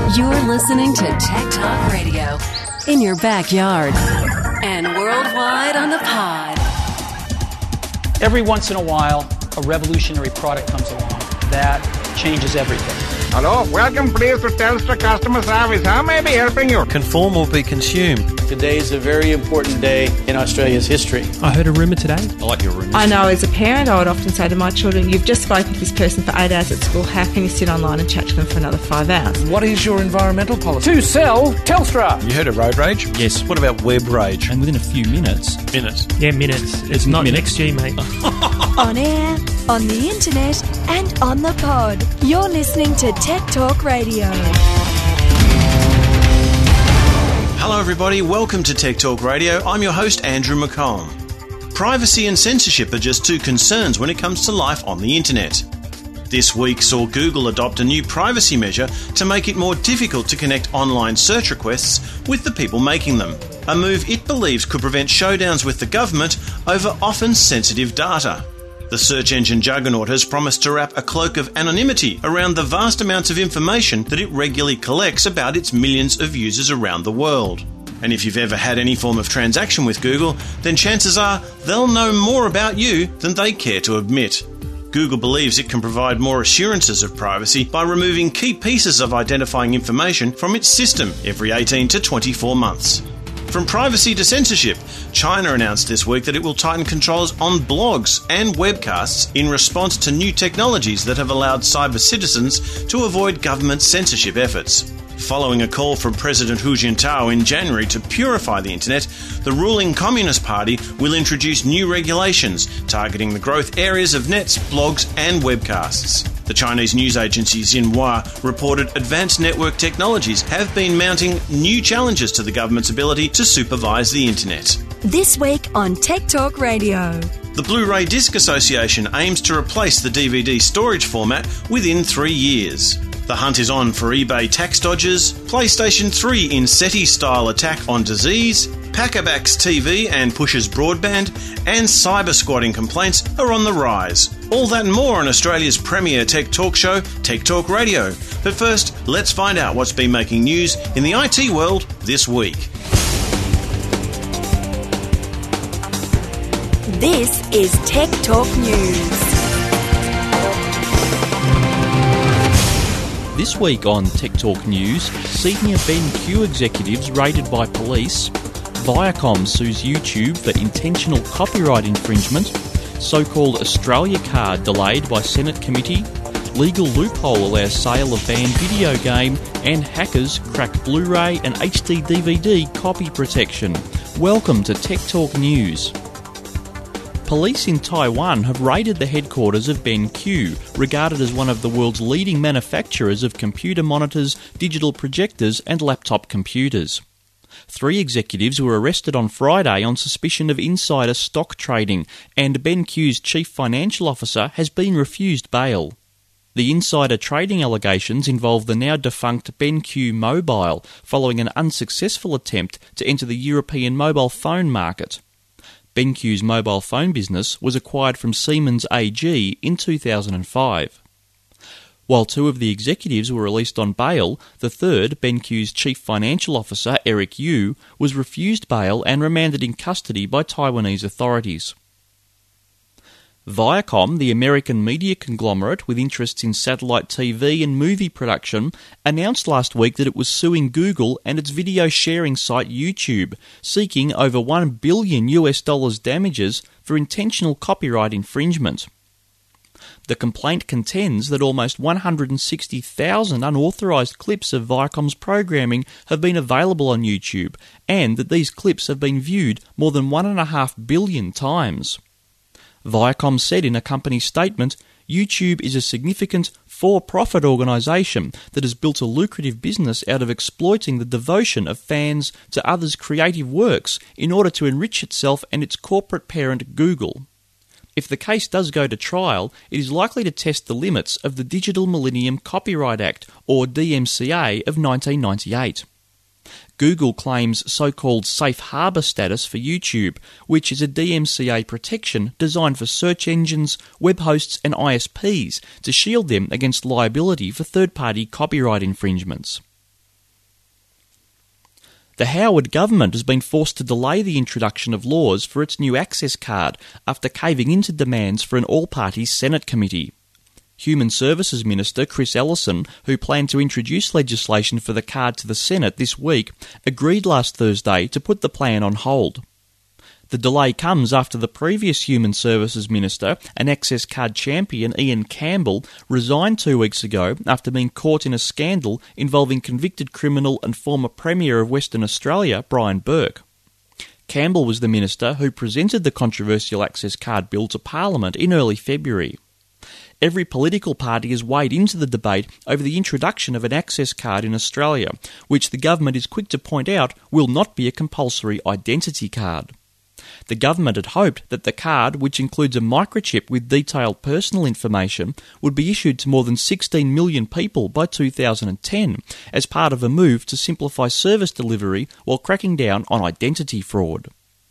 You're listening to Tech Talk Radio in your backyard and worldwide on the pod. Every once in a while, a revolutionary product comes along that changes everything. Hello, welcome please to Telstra customer service. How may I be helping you? Conform or be consumed. Today is a very important day in Australia's history. I heard a rumour today. I like your rumours. I know as a parent I would often say to my children, you've just spoken to this person for 8 hours at school, how can you sit online and chat to them for another 5 hours? What is your environmental policy? To sell Telstra. You heard of road rage? Yes. What about web rage? And within a few minutes... Minutes? Yeah, minutes. It's not minutes. XG, mate. On air, on the internet and on the pod. You're listening to Tech Talk Radio. Hello everybody, welcome to Tech Talk Radio. I'm your host Andrew McComb. Privacy and censorship are just two concerns when it comes to life on the internet. This week saw Google adopt a new privacy measure to make it more difficult to connect online search requests with the people making them, a move it believes could prevent showdowns with the government over often sensitive data. The search engine juggernaut has promised to wrap a cloak of anonymity around the vast amounts of information that it regularly collects about its millions of users around the world. And if you've ever had any form of transaction with Google, then chances are they'll know more about you than they care to admit. Google believes it can provide more assurances of privacy by removing key pieces of identifying information from its system every 18 to 24 months. From privacy to censorship, China announced this week that it will tighten controls on blogs and webcasts in response to new technologies that have allowed cyber citizens to avoid government censorship efforts. Following a call from President Hu Jintao in January to purify the internet, the ruling Communist Party will introduce new regulations targeting the growth areas of nets, blogs and webcasts. The Chinese news agency Xinhua reported advanced network technologies have been mounting new challenges to the government's ability to supervise the internet. This week on Tech Talk Radio. The Blu-ray Disc Association aims to replace the DVD storage format within 3 years. The hunt is on for eBay tax dodgers, PlayStation 3 in SETI-style attack on disease, Packerbacks TV and pushes broadband, and cyber squatting complaints are on the rise. All that and more on Australia's premier tech talk show, Tech Talk Radio. But first, let's find out what's been making news in the IT world this week. This is Tech Talk News. This week on Tech Talk News, senior BenQ executives raided by police, Viacom sues YouTube for intentional copyright infringement, so-called Australia card delayed by Senate committee, legal loophole allows sale of banned video game, and hackers crack Blu-ray and HD DVD copy protection. Welcome to Tech Talk News. Police in Taiwan have raided the headquarters of BenQ, regarded as one of the world's leading manufacturers of computer monitors, digital projectors and laptop computers. 3 executives were arrested on Friday on suspicion of insider stock trading, and BenQ's chief financial officer has been refused bail. The insider trading allegations involve the now defunct BenQ Mobile, following an unsuccessful attempt to enter the European mobile phone market. BenQ's mobile phone business was acquired from Siemens AG in 2005. While 2 of the executives were released on bail, the third, BenQ's chief financial officer, Eric Yu, was refused bail and remanded in custody by Taiwanese authorities. Viacom, the American media conglomerate with interests in satellite TV and movie production, announced last week that it was suing Google and its video sharing site YouTube, seeking over $1 billion damages for intentional copyright infringement. The complaint contends that almost 160,000 unauthorised clips of Viacom's programming have been available on YouTube, and that these clips have been viewed more than 1.5 billion times. Viacom said in a company statement, YouTube is a significant for-profit organisation that has built a lucrative business out of exploiting the devotion of fans to others' creative works in order to enrich itself and its corporate parent Google. If the case does go to trial, it is likely to test the limits of the Digital Millennium Copyright Act, or DMCA, of 1998. Google claims so-called safe harbour status for YouTube, which is a DMCA protection designed for search engines, web hosts and ISPs to shield them against liability for third-party copyright infringements. The Howard government has been forced to delay the introduction of laws for its new access card after caving into demands for an all-party Senate committee. Human Services Minister Chris Ellison, who planned to introduce legislation for the card to the Senate this week, agreed last Thursday to put the plan on hold. The delay comes after the previous Human Services Minister and access card champion Ian Campbell resigned 2 weeks ago after being caught in a scandal involving convicted criminal and former Premier of Western Australia, Brian Burke. Campbell was the minister who presented the controversial access card bill to Parliament in early February. Every political party has weighed into the debate over the introduction of an access card in Australia, which the government is quick to point out will not be a compulsory identity card. The government had hoped that the card, which includes a microchip with detailed personal information, would be issued to more than 16 million people by 2010 as part of a move to simplify service delivery while cracking down on identity fraud.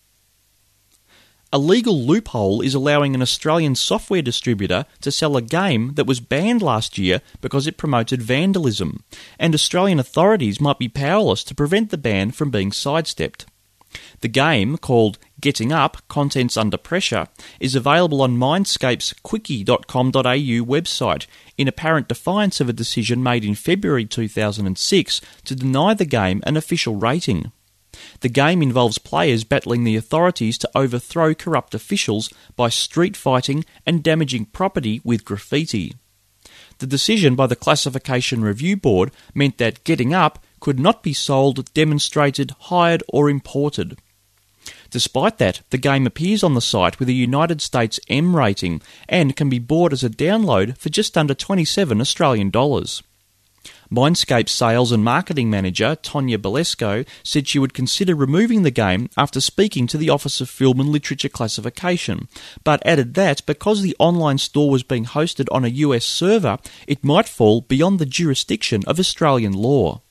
A legal loophole is allowing an Australian software distributor to sell a game that was banned last year because it promoted vandalism, and Australian authorities might be powerless to prevent the ban from being sidestepped. The game, called Getting Up, Contents Under Pressure, is available on Mindscape's quickie.com.au website in apparent defiance of a decision made in February 2006 to deny the game an official rating. The game involves players battling the authorities to overthrow corrupt officials by street fighting and damaging property with graffiti. The decision by the Classification Review Board meant that Getting Up could not be sold, demonstrated, hired or imported. Despite that, the game appears on the site with a United States M rating and can be bought as a download for just under $27 Australian. Mindscape's sales and marketing manager, Tonya Belesko, said she would consider removing the game after speaking to the Office of Film and Literature Classification, but added that because the online store was being hosted on a US server, it might fall beyond the jurisdiction of Australian law.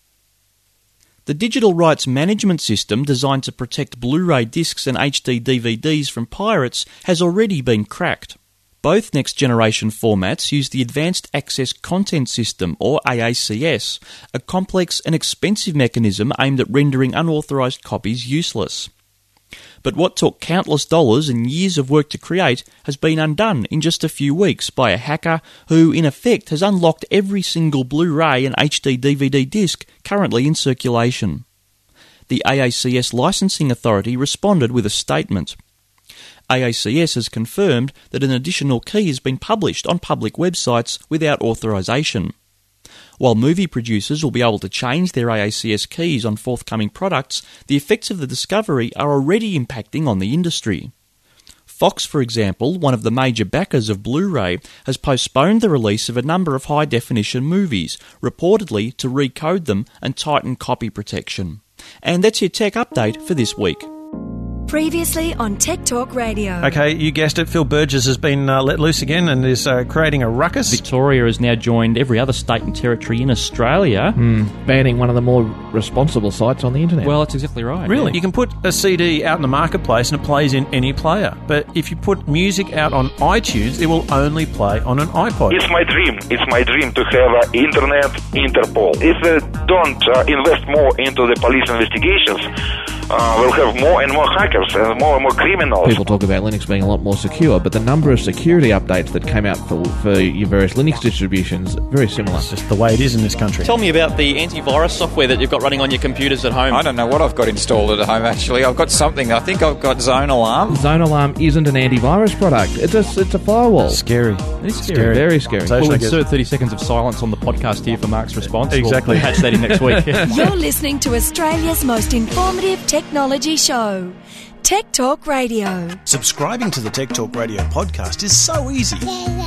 The digital rights management system designed to protect Blu-ray discs and HD DVDs from pirates has already been cracked. Both next-generation formats use the Advanced Access Content System, or AACS, a complex and expensive mechanism aimed at rendering unauthorised copies useless. But what took countless dollars and years of work to create has been undone in just a few weeks by a hacker who, in effect, has unlocked every single Blu-ray and HD DVD disc currently in circulation. The AACS Licensing Authority responded with a statement. AACS has confirmed that an additional key has been published on public websites without authorisation. While movie producers will be able to change their AACS keys on forthcoming products, the effects of the discovery are already impacting on the industry. Fox, for example, one of the major backers of Blu-ray, has postponed the release of a number of high-definition movies, reportedly to recode them and tighten copy protection. And that's your tech update for this week. Previously on Tech Talk Radio. Okay, you guessed it, Phil Burgess has been let loose again and is creating a ruckus. Victoria has now joined every other state and territory in Australia. Banning one of the more responsible sites on the internet. Well, that's exactly right. Really? Yeah. You can put a CD out in the marketplace and it plays in any player. But if you put music out on iTunes, it will only play on an iPod. It's my dream. It's my dream to have an internet Interpol. If they don't invest more into the police investigations, we'll have more and more hackers and more criminals. People talk about Linux being a lot more secure, but the number of security updates that came out for your various Linux distributions, very similar. It's just the way it is in this country. Tell me about the antivirus software that you've got running on your computers at home. I don't know what I've got installed at home, actually. I've got something. I think I've got Zone Alarm. Zone Alarm isn't an antivirus product. It's a firewall. Scary. It is scary. Very scary. We'll insert 30 seconds of silence on the podcast here for Mark's response. Exactly. We'll patch that in next week. You're listening to Australia's most informative technology show, Tech Talk Radio. Subscribing to the Tech Talk Radio podcast is so easy.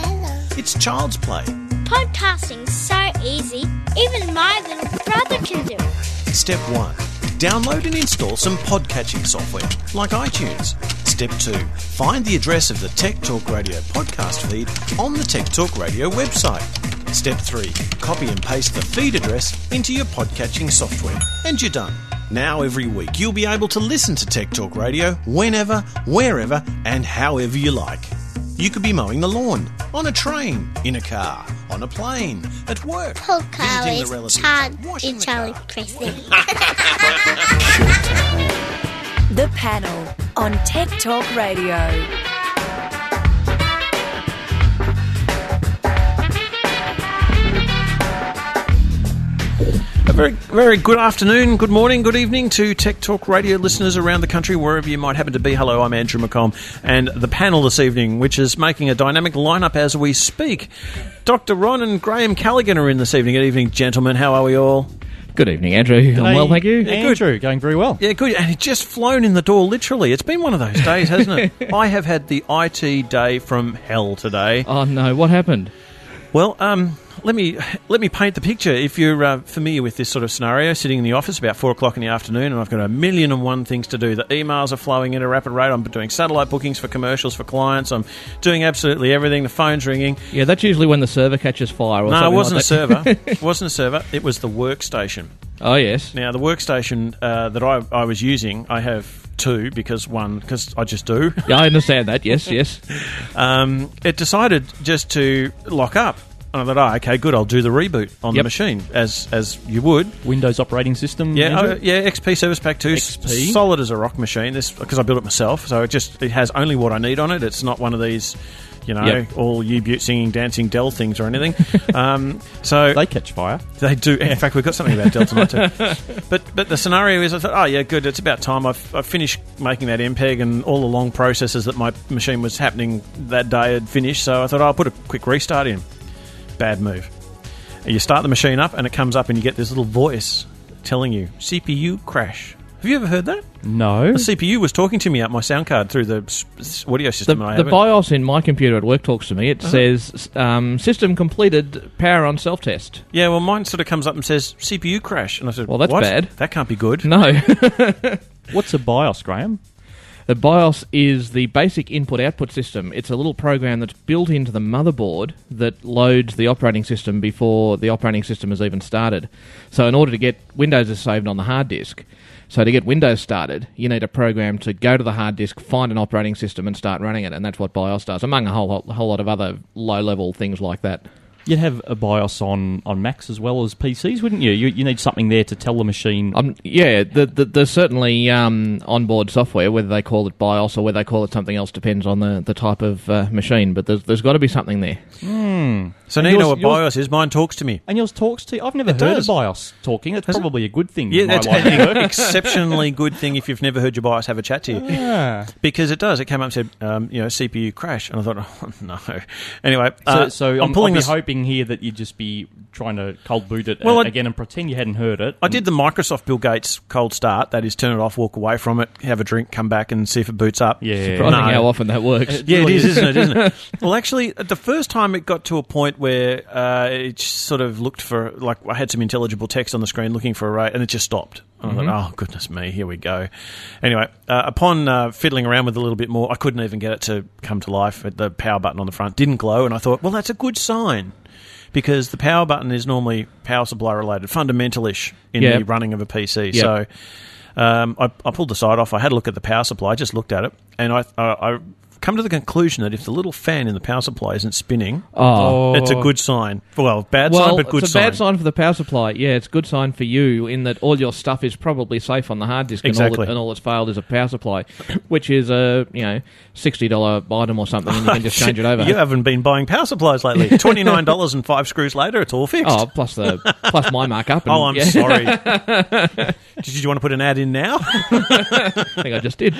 It's child's play. Podcasting's so easy, even my little brother can do it. Step 1. Download and install some podcatching software, like iTunes. Step 2. Find the address of the Tech Talk Radio podcast feed on the Tech Talk Radio website. Step 3. Copy and paste the feed address into your podcatching software. And you're done. Now every week you'll be able to listen to Tech Talk Radio whenever, wherever and however you like. You could be mowing the lawn, on a train, in a car, on a plane, at work, Paul Carl visiting is the relatives, Chad washing in the Charlie car. Christie. The Panel on Tech Talk Radio. A very, very good afternoon, good morning, good evening to Tech Talk Radio listeners around the country, wherever you might happen to be. Hello, I'm Andrew McComb, and the panel this evening, which is making a dynamic lineup as we speak. Dr. Ron and Graham Callaghan are in this evening. Good evening, gentlemen. How are we all? Good evening, Andrew. I'm well, thank you. Yeah, Andrew, going very well. Yeah, good. And it's just flown in the door, literally. It's been one of those days, hasn't it? I have had the IT day from hell today. Oh, no. What happened? Well, let me paint the picture. If you're familiar with this sort of scenario, sitting in the office about 4 o'clock in the afternoon, and I've got 1,000,001 things to do. The emails are flowing at a rapid rate. I'm doing satellite bookings for commercials for clients. I'm doing absolutely everything. The phone's ringing. Yeah, that's usually when the server catches fire. Or No, it wasn't like a server. It wasn't a server. It was the workstation. Oh, yes. Now, the workstation that I was using, I have two because I just do. Yeah, I understand that. Yes, yes. It decided just to lock up. And I thought, okay, good, I'll do the reboot on the machine, as you would. Windows operating system? Yeah, XP Service Pack 2, XP. solid as a rock machine, because I built it myself, so it has only what I need on it. It's not one of these, all U-Butte singing, dancing Dell things or anything. So they catch fire. They do. In fact, we've got something about Dell tonight too. But the scenario is, I thought, oh yeah, good, it's about time. I've finished making that MPEG, and all the long processes that my machine was happening that day had finished, so I thought, I'll put a quick restart in. Bad move. You start the machine up and it comes up and you get this little voice telling you, CPU crash. Have you ever heard that? No. The CPU was talking to me out my sound card through the audio system. The BIOS in my computer at work talks to me. It says, system completed, power on self-test. Yeah, well, mine sort of comes up and says, CPU crash. And I said, well, that's what? bad. That can't be good. No. What's a BIOS, Graham? The BIOS is the basic input-output system. It's a little program that's built into the motherboard that loads the operating system before the operating system has even started. So in order to get Windows is saved on the hard disk. So to get Windows started, you need a program to go to the hard disk, find an operating system and start running it, and that's what BIOS does, among a whole lot of other low-level things like that. You'd have a BIOS on Macs as well as PCs, wouldn't you? You need something there to tell the machine... yeah, there's certainly onboard software, whether they call it BIOS or whether they call it something else depends on the type of machine, but there's got to be something there. So now you know what BIOS is. Mine talks to me. And yours talks to you? I've never heard of BIOS talking. It's probably a good thing. Yeah, that's an exceptionally good thing if you've never heard your BIOS have a chat to you. Yeah. Because it does. It came up and said, CPU crash. And I thought, oh, no. Anyway, so I'm pulling this... hoping here that you'd just be trying to cold boot it again and pretend you hadn't heard it. I did the Microsoft Bill Gates cold start. That is, turn it off, walk away from it, have a drink, come back and see if it boots up. Yeah. Surprising how often that works. Yeah, it is, isn't it? Well, actually, the first time it got to a point where it sort of looked for, like, I had some intelligible text on the screen looking for a rate, and it just stopped. And I thought, oh, goodness me, here we go. Anyway, upon fiddling around with it a little bit more, I couldn't even get it to come to life. The power button on the front didn't glow, and I thought, well, that's a good sign. Because the power button is normally power supply related, fundamental-ish in the running of a PC. Yep. So I pulled the side off. I had a look at the power supply, just looked at it, and I come to the conclusion that if the little fan in the power supply isn't spinning, it's a good sign. Well, bad sign, but good sign. It's a bad sign for the power supply. Yeah, it's a good sign for you in that all your stuff is probably safe on the hard disk, exactly. and all that's failed is a power supply, which is a $60 item or something, and you can just change it over. You haven't been buying power supplies lately. $29 and 5 screws later, it's all fixed. Oh, plus my markup. And, I'm sorry. Did you want to put an ad in now? I think I just did.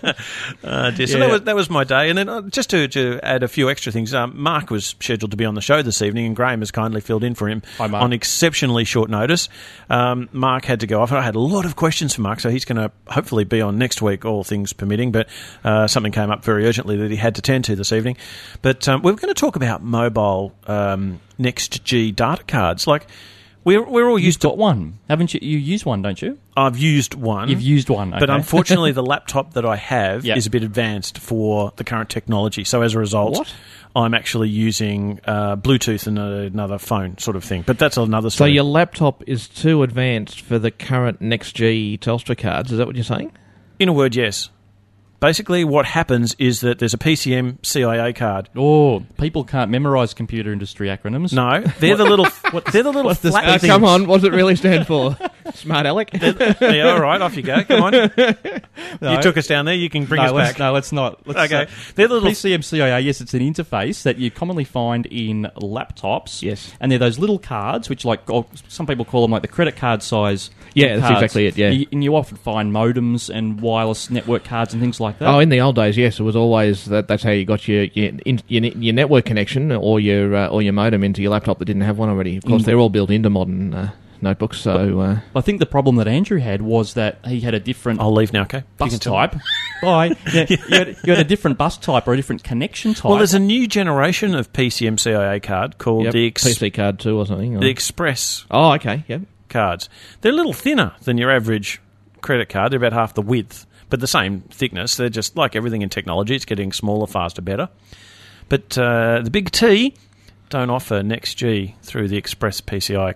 So that was my day. And then just to add a few extra things, Mark was scheduled to be on the show this evening, and Graham has kindly filled in for him on exceptionally short notice. Mark had to go off. I had a lot of questions for Mark, so he's going to hopefully be on next week, all things permitting, but something came up very urgently that he had to tend to this evening. But we're going to talk about mobile NextG data cards. Like, we're all used to... You've got one, haven't you? You use one, don't you? I've used one. You've used one, okay. But unfortunately, the laptop that I have is a bit advanced for the current technology. So as a result, I'm actually using Bluetooth and another phone sort of thing. But that's another story. So your laptop is too advanced for the current NextG Telstra cards. Is that what you're saying? In a word, yes. Basically, what happens is that there's a PCM CIA card. Oh, people can't memorise computer industry acronyms. No, they're the little flat things. Come on, what does it really stand for? Smart Alec? Yeah, all right, off you go. Come on. You took us down there. You can bring us back. No, let's not. Okay. They're the little PCM CIA, yes, it's an interface that you commonly find in laptops. Yes. And they're those little cards, which some people call them like the credit card size. Yeah, that's cards. exactly it, yeah. And you often find modems and wireless network cards and things like that. Oh, in the old days, yes, it was always that's how you got your network connection or your modem into your laptop that didn't have one already. Of course, they're all built into modern notebooks. So I think the problem that Andrew had was that he had a different. I'll leave now. Okay, bus type. Bye. Yeah, you had a different bus type or a different connection type. Well, there's a new generation of PCM CIA card called the PC Card 2 or something. The Express. Oh, okay. Yep. Cards. They're a little thinner than your average credit card. They're about half the width, but the same thickness. They're just like everything in technology. It's getting smaller, faster, better. But the big T don't offer NextG through the Express PCM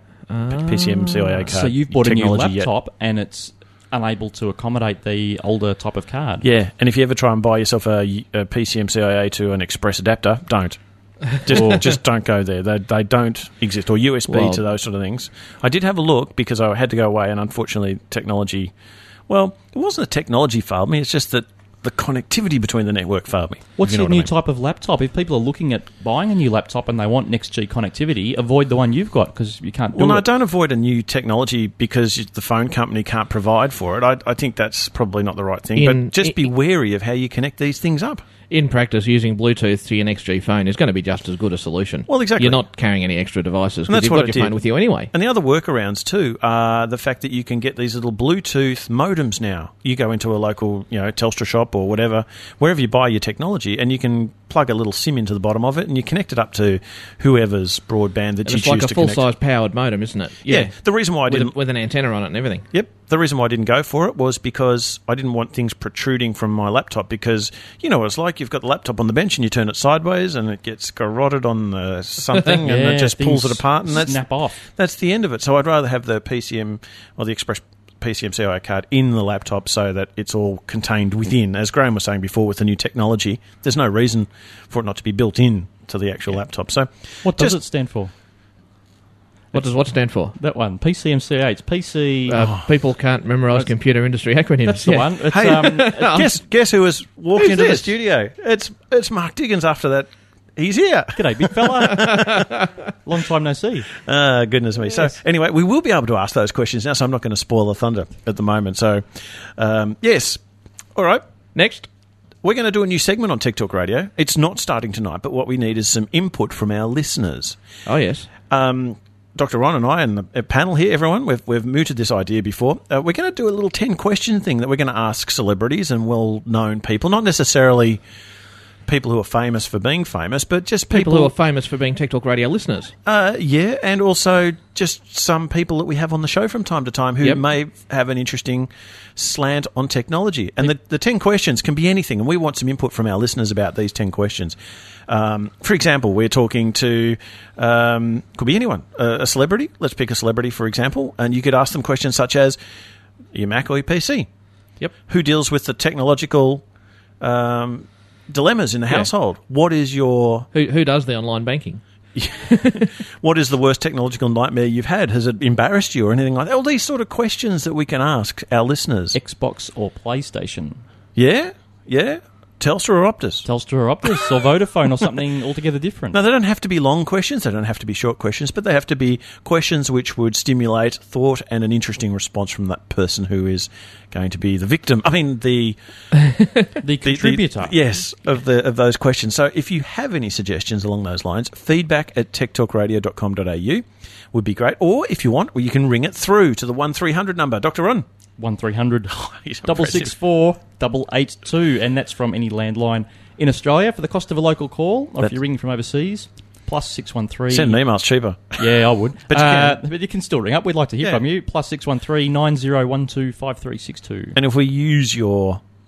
CIA card. So you've bought a new laptop and it's unable to accommodate the older type of card. Yeah, and if you ever try and buy yourself a PCM CIA to an Express adapter, don't. Just don't go there. They don't exist. Or USB to those sort of things. I did have a look because I had to go away, and unfortunately technology... Well, it wasn't a technology failed me, it's just that the connectivity between the network failed me. What's your new type of laptop? If people are looking at buying a new laptop and they want NextG connectivity, avoid the one you've got because you can't do it. Well, no, don't avoid a new technology because the phone company can't provide for it. I think that's probably not the right thing. But just be wary of how you connect these things up. In practice, using Bluetooth to your NextG phone is going to be just as good a solution. Well, exactly. You're not carrying any extra devices because you've got your phone with you anyway. And the other workarounds too are the fact that you can get these little Bluetooth modems now. You go into a local, Telstra shop or whatever, wherever you buy your technology, and you can plug a little SIM into the bottom of it and you connect it up to whoever's broadband that you choose to connect. It's like a full-size powered modem, isn't it? Yeah. The reason why I didn't... With an antenna on it and everything. Yep. The reason why I didn't go for it was because I didn't want things protruding from my laptop because, you know what it's like, you've got the laptop on the bench and you turn it sideways and it gets garroted on something and it just pulls it apart and that's snap off. That's the end of it. So I'd rather have the PCM or the Express PCM CIA card in the laptop so that it's all contained within. As Graham was saying before with the new technology, there's no reason for it not to be built in to the actual laptop. So what does it stand for? What does what stand for? That one, PCMCA. It's PC. People can't memorise computer industry acronyms. That's the one. It's, hey, guess who was walking into the studio? It's Mark Diggins. After that, he's here. G'day, big fella. Long time no see. Goodness me. Yes. So anyway, we will be able to ask those questions now. So I'm not going to spoil the thunder at the moment. So yes, all right. Next. We're going to do a new segment on Tech Talk Radio. It's not starting tonight, but what we need is some input from our listeners. Oh yes. Dr. Ron and I and the panel here, everyone, we've mooted this idea before. We're going to do a little 10-question thing that we're going to ask celebrities and well-known people, not necessarily people who are famous for being famous, but just people who are famous for being Tech Talk Radio listeners. Yeah, and also just some people that we have on the show from time to time who may have an interesting slant on technology. And the 10 questions can be anything, and we want some input from our listeners about these 10 questions. For example, we're talking to, could be anyone, a celebrity. Let's pick a celebrity, for example, and you could ask them questions such as, your Mac or your PC? Yep. Who deals with the technological dilemmas in the household? What is your... Who does the online banking? What is the worst technological nightmare you've had? Has it embarrassed you or anything like that? All these sort of questions that we can ask our listeners. Xbox or PlayStation? Yeah. Telstra or Optus? Telstra or Optus or Vodafone or something altogether different. No, they don't have to be long questions. They don't have to be short questions, but they have to be questions which would stimulate thought and an interesting response from that person who is going to be the victim. I mean, the contributor. Yes, of those questions. So if you have any suggestions along those lines, feedback@techtalkradio.com.au would be great. Or if you want, you can ring it through to the 1300 number. Dr. Ron? 1300 664 882, and that's from any landline in Australia for the cost of a local call, or if you're ringing from overseas, plus 613. Send an email's cheaper. Yeah, I would. But you can still ring up. We'd like to hear from you. Plus 613 9012 5362. And if we use your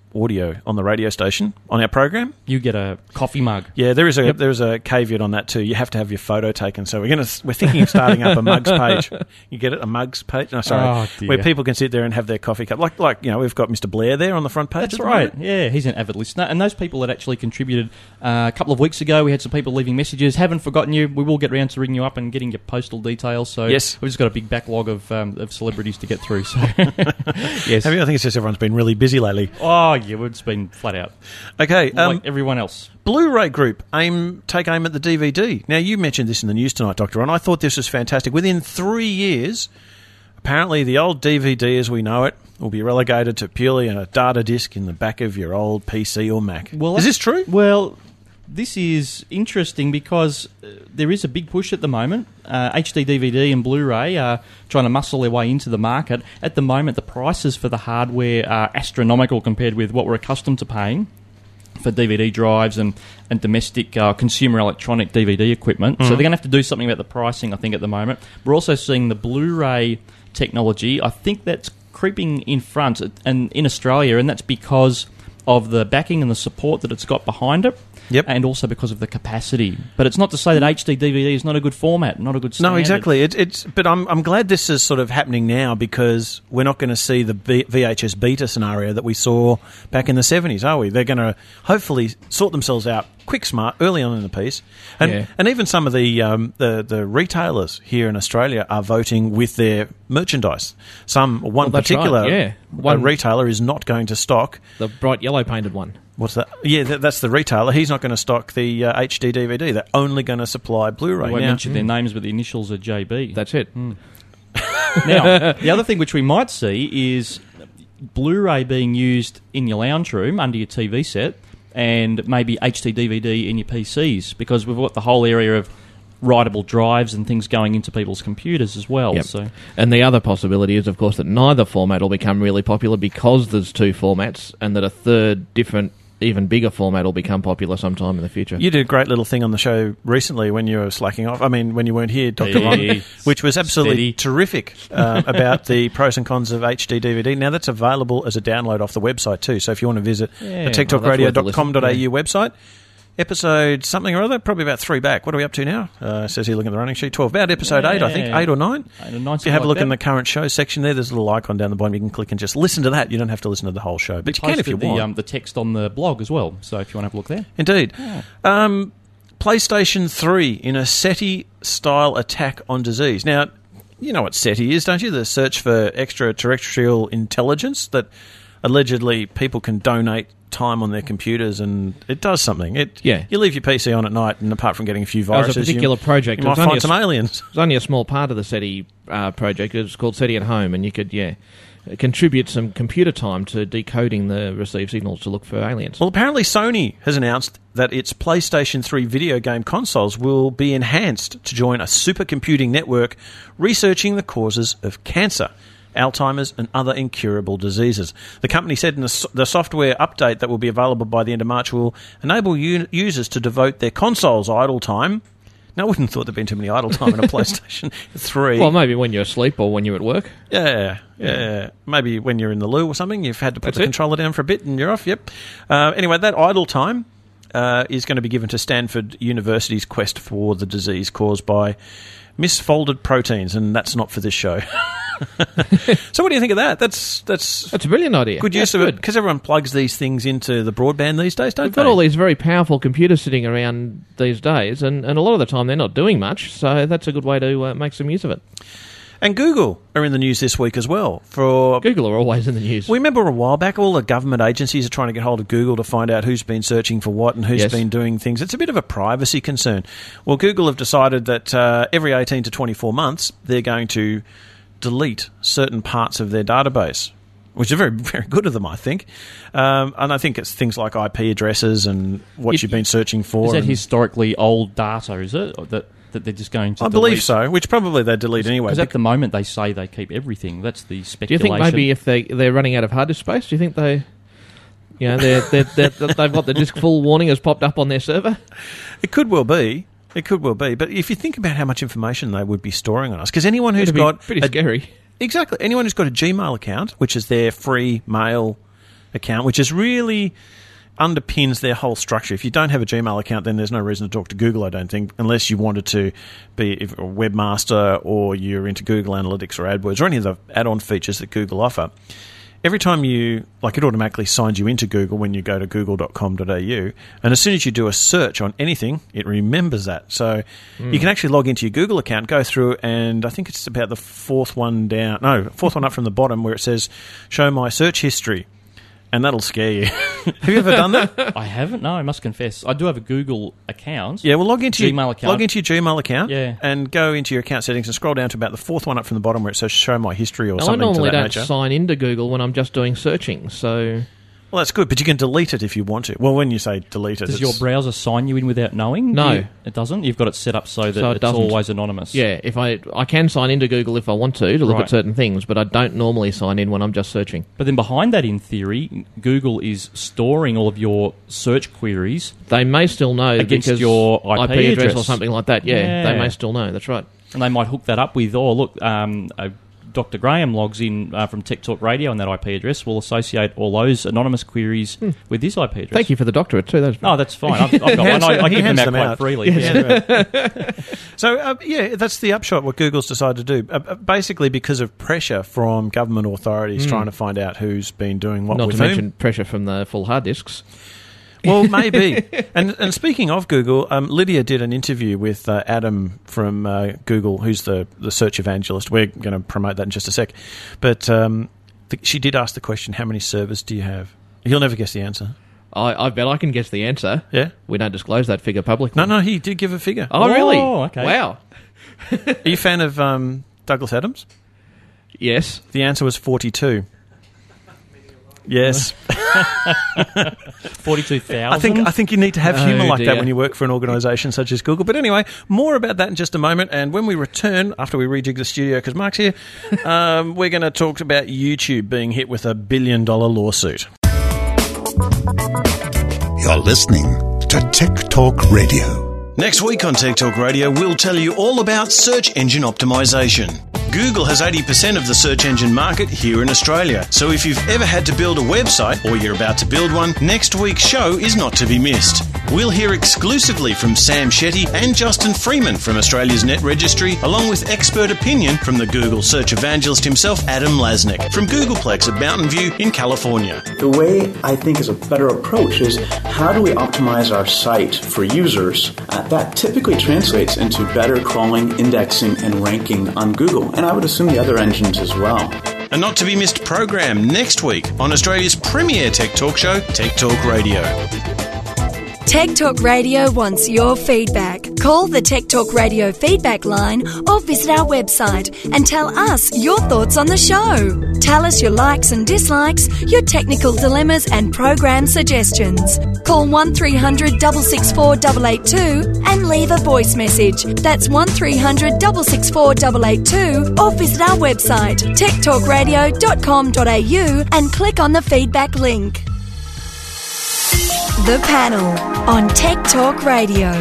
audio on the radio station on our program. You get a coffee mug. Yeah, there is a caveat on that too. You have to have your photo taken. So we're thinking of starting up a mugs page. You get it, a mugs page? No, sorry, where people can sit there and have their coffee cup. Like we've got Mr. Blair there on the front page. That's right. Yeah, he's an avid listener, and those people that actually contributed a couple of weeks ago, we had some people leaving messages. Haven't forgotten you. We will get around to ringing you up and getting your postal details. So yes, we've just got a big backlog of celebrities to get through. So yes, I think it's just everyone's been really busy lately. Oh yeah, it's been flat out. Okay, like everyone else. Blu-ray Group take aim at the DVD. Now, you mentioned this in the news tonight, Dr. Ron. I thought this was fantastic. Within 3 years, apparently the old DVD as we know it will be relegated to purely a data disc in the back of your old PC or Mac. Well, is this true? Well, this is interesting because there is a big push at the moment. HD DVD and Blu-ray are trying to muscle their way into the market. At the moment, the prices for the hardware are astronomical compared with what we're accustomed to paying for DVD drives and domestic consumer electronic DVD equipment. So they're going to have to do something about the pricing, I think, at the moment. We're also seeing the Blu-ray technology. I think that's creeping in front and in Australia, and that's because of the backing and the support that it's got behind it. Yep. And also because of the capacity. But it's not to say that HD DVD is not a good format, not a good standard. No, exactly. But I'm glad this is sort of happening now because we're not going to see the VHS beta scenario that we saw back in the 70s, are we? They're going to hopefully sort themselves out quick, smart, early on in the piece. And even some of the retailers here in Australia are voting with their merchandise. One particular retailer is not going to stock the bright yellow painted one. What's that? Yeah, that's the retailer. He's not going to stock the HD DVD. They're only going to supply Blu-ray. I won't mention their names, but the initials are JB. That's it. Now, the other thing which we might see is Blu-ray being used in your lounge room under your TV set and maybe HD DVD in your PCs because we've got the whole area of writable drives and things going into people's computers as well. Yep. So, and the other possibility is, of course, that neither format will become really popular because there's two formats and that a third different even bigger format will become popular sometime in the future. You did a great little thing on the show recently when you were slacking off. I mean, when you weren't here, Dr. Ron, which was absolutely terrific about the pros and cons of HD DVD. Now, that's available as a download off the website too. So if you want to visit the techtalkradio.com.au website, episode something or other, probably about 3 back. What are we up to now? Says here, looking at the running sheet, 12. About episode 8, I think, 8 or 9. If you have a look in the current show section there, there's a little icon down the bottom. You can click and just listen to that. You don't have to listen to the whole show, but you can if you want. The text on the blog as well, so if you want to have a look there. Indeed. Yeah. PlayStation 3 in a SETI-style attack on disease. Now, you know what SETI is, don't you? The search for extraterrestrial intelligence that allegedly people can donate time on their computers and it does something. You leave your PC on at night and apart from getting a few viruses, it was a particular project. You might find some aliens. It was only a small part of the SETI project. It was called SETI at Home and you could, contribute some computer time to decoding the received signals to look for aliens. Well, apparently Sony has announced that its PlayStation 3 video game consoles will be enhanced to join a supercomputing network researching the causes of cancer, Alzheimer's and other incurable diseases. The company said in the software update that will be available by the end of March will enable users to devote their console's idle time. Now, I wouldn't have thought there'd been too many idle time in a PlayStation 3. Well, maybe when you're asleep or when you're at work. Yeah. Maybe when you're in the loo or something, you've had to put the controller down for a bit and you're off. Yep. Anyway, that idle time is going to be given to Stanford University's quest for the disease caused by misfolded proteins, and that's not for this show. So what do you think of that? That's a brilliant idea. Good use of it, because everyone plugs these things into the broadband these days, don't We've got all these very powerful computers sitting around these days, and a lot of the time they're not doing much, so that's a good way to make some use of it. And Google are in the news this week as well. Google are always in the news. We remember a while back, all the government agencies are trying to get hold of Google to find out who's been searching for what and who's been doing things. It's a bit of a privacy concern. Well, Google have decided that every 18 to 24 months they're going to delete certain parts of their database, which is very, very good of them, I think. And I think it's things like IP addresses and what you've been searching for. Is that historically old data, is it? That they're just going to delete? Believe so, which probably they delete anyway. Because at the moment they say they keep everything. That's the speculation. Do you think maybe if they're running out of hard disk space, do you think they've got the disk full warning has popped up on their server? It could well be. But if you think about how much information they would be storing on us, because anyone who's got... pretty scary. Exactly. Anyone who's got a Gmail account, which is their free mail account, which is really underpins their whole structure. If you don't have a Gmail account, then there's no reason to talk to Google, I don't think, unless you wanted to be a webmaster or you're into Google Analytics or AdWords or any of the add-on features that Google offer. Every time it automatically signs you into Google when you go to google.com.au, and as soon as you do a search on anything, it remembers that. So you can actually log into your Google account, go through, and I think it's about the fourth one up from the bottom where it says, show my search history. And that'll scare you. Have you ever done that? I haven't, no, I must confess. I do have a Google account. Yeah, well, log into your Gmail account and go into your account settings and scroll down to about the fourth one up from the bottom where it says show my history or something to that nature. I normally don't sign into Google when I'm just doing searching, so... Well, that's good, but you can delete it if you want to. Well, when you say delete it... Does your browser sign you in without knowing? No. It doesn't? You've got it set up so that it's always anonymous. Yeah, if I can sign into Google if I want to look at certain things, but I don't normally sign in when I'm just searching. But then behind that, in theory, Google is storing all of your search queries. They may still know against because your IP address or something like that. Yeah, they may still know. That's right. And they might hook that up with, Dr. Graham logs in from Tech Talk Radio, and that IP address will associate all those anonymous queries with this IP address. Thank you for the doctorate too. That's fine. I've got one. I give them out quite freely. So, that's the upshot, what Google's decided to do. Basically because of pressure from government authorities trying to find out who's been doing what with whom. Not to mention pressure from the full hard disks. Well, maybe. And speaking of Google, Lydia did an interview with Adam from Google, who's the search evangelist. We're going to promote that in just a sec. But she did ask the question, how many servers do you have? You'll never guess the answer. I bet I can guess the answer. Yeah? We don't disclose that figure publicly. No, he did give a figure. Oh, really? Oh, okay. Wow. Are you a fan of Douglas Adams? Yes. The answer was 42. Yes. 42,000? I think you need to have humour like that when you work for an organisation such as Google. But anyway, more about that in just a moment. And when we return, after we rejig the studio, because Mark's here, we're going to talk about YouTube being hit with $1 billion lawsuit. You're listening to Tech Talk Radio. Next week on Tech Talk Radio, we'll tell you all about search engine optimization. Google has 80% of the search engine market here in Australia. So if you've ever had to build a website or you're about to build one, next week's show is not to be missed. We'll hear exclusively from Sam Shetty and Justin Freeman from Australia's Net Registry, along with expert opinion from the Google search evangelist himself, Adam Lasnik, from Googleplex at Mountain View in California. The way I think is a better approach is how do we optimize our site for users? That typically translates into better crawling, indexing, and ranking on Google. And I would assume the other engines as well. A not to be missed program next week on Australia's premier tech talk show, Tech Talk Radio. Tech Talk Radio wants your feedback. Call the Tech Talk Radio feedback line or visit our website and tell us your thoughts on the show. Tell us your likes and dislikes, your technical dilemmas and program suggestions. Call 1300 664 882 and leave a voice message. That's 1300 664 882 or visit our website techtalkradio.com.au and click on the feedback link. The Panel on Tech Talk Radio.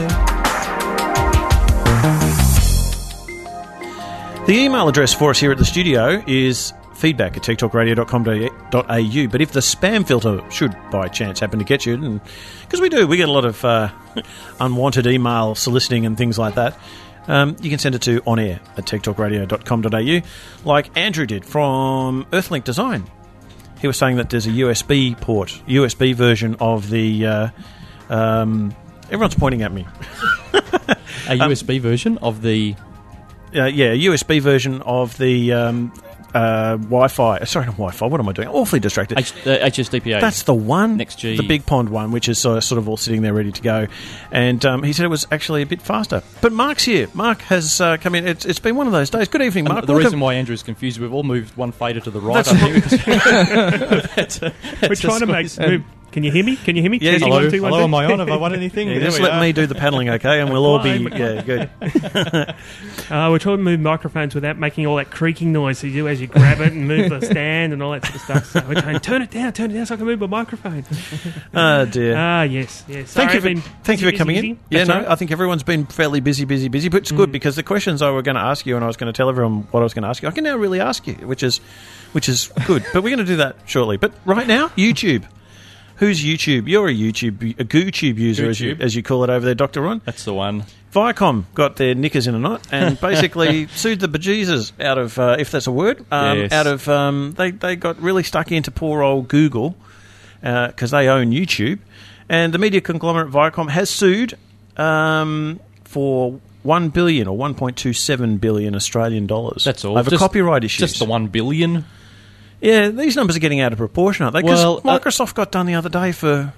The email address for us here at the studio is feedback@techtalkradio.com.au. But if the spam filter should by chance happen to get you, because we get a lot of unwanted email soliciting and things like that, you can send it to onair@techtalkradio.com.au, like Andrew did from Earthlink Design. He was saying that there's a USB version of the... everyone's pointing at me. A USB version of the... a USB version of the Wi-Fi. Sorry, not Wi-Fi. What am I doing? Awfully distracted. HSDPA. That's the one. NextG. The Big Pond one, which is sort of all sitting there ready to go. And he said it was actually a bit faster. But Mark's here. Mark has come in. It's been one of those days. Good evening, Mark. The reason why Andrew's confused, we've all moved one fader to the right. Can you hear me? Yeah, hello. Hello, am I on? Have I won anything? Yeah, just let me do the paddling, okay? And we'll all be good. We're trying to move microphones without making all that creaking noise you do as you grab it and move the stand and all that sort of stuff. So we're trying to turn it down so I can move my microphone. Oh, dear. Yes. Thank you for coming in. Yeah, no, I think everyone's been fairly busy, but it's good because the questions I were going to ask you and I was going to tell everyone what I was going to ask you, I can now really ask you, which is good. But we're going to do that shortly. But right now, YouTube. Who's YouTube? You're a GooTube user, as you call it over there, Dr. Ron. That's the one. Viacom got their knickers in a knot and basically sued the bejesus out of, if that's a word, yes. They got really stuck into poor old Google because they own YouTube. And the media conglomerate Viacom has sued for $1 billion or 1.27 billion Australian dollars. That's all. Over copyright issues. Just the 1 billion. Yeah, these numbers are getting out of proportion, aren't they? Because Microsoft got done the other day for,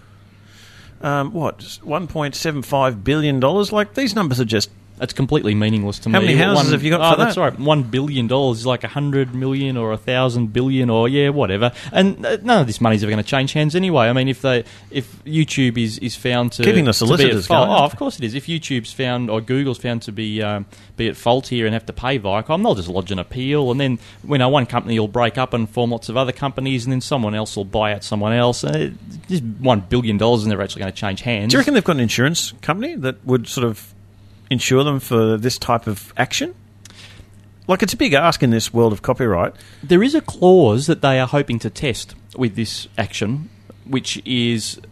$1.75 billion? Like, these numbers are just... That's completely meaningless to me. How many houses have you got for that? That's right. $1 billion is like 100 million or 1,000 billion or, whatever. And none of this money's ever going to change hands anyway. I mean, if YouTube is found to... Keeping the solicitors going. Oh, of course it is. If YouTube's found or Google's found to be at fault here and have to pay Viacom, they'll just lodge an appeal. And then one company will break up and form lots of other companies and then someone else will buy out someone else. Just $1 billion is never actually going to change hands. Do you reckon they've got an insurance company that would sort of insure them for this type of action? Like, it's a big ask in this world of copyright. There is a clause that they are hoping to test with this action, which is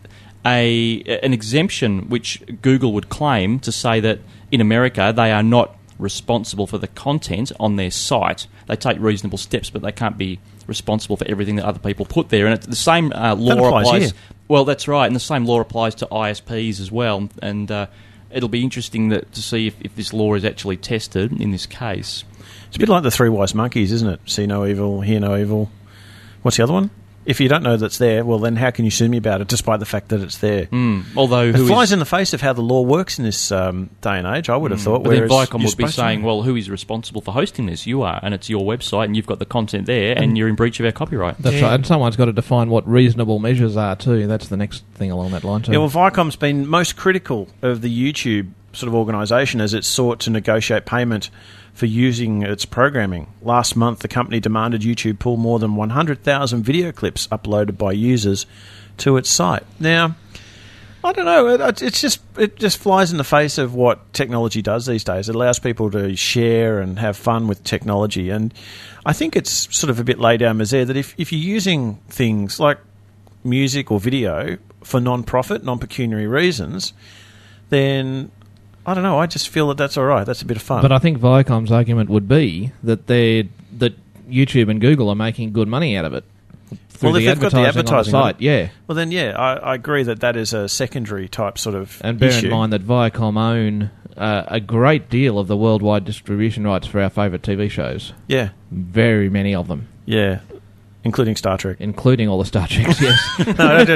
an exemption which Google would claim to say that in America they are not responsible for the content on their site. They take reasonable steps, but they can't be responsible for everything that other people put there. And the same law applies. Here. Well, that's right, and the same law applies to ISPs as well. And it'll be interesting to see if this law is actually tested in this case. It's a bit like the Three Wise Monkeys, isn't it? See no evil, hear no evil. What's the other one? If you don't know that's there, well, then how can you sue me about it, despite the fact that it's there? Although it flies in the face of how the law works in this day and age, I would have thought. But then Viacom would be saying, well, who is responsible for hosting this? You are, and it's your website, and you've got the content there, and you're in breach of our copyright. That's right, and someone's got to define what reasonable measures are, too. That's the next thing along that line, too. Yeah, well, Viacom's been most critical of the YouTube sort of organisation as it sought to negotiate payment for using its programming. Last month, the company demanded YouTube pull more than 100,000 video clips uploaded by users to its site. Now, I don't know. It just flies in the face of what technology does these days. It allows people to share and have fun with technology. And I think it's sort of a bit laid down misère that if you're using things like music or video for non-profit, non-pecuniary reasons, then I don't know. I just feel that that's all right. That's a bit of fun. But I think Viacom's argument would be that YouTube and Google are making good money out of it. Well, if they've got the advertising on the site, yeah. Well, then, I agree that is a secondary type sort of And bear issue. in mind that Viacom own a great deal of the worldwide distribution rights for our favourite TV shows. Yeah. Very many of them. Yeah. Including Star Trek. Including all the Star Treks, yes.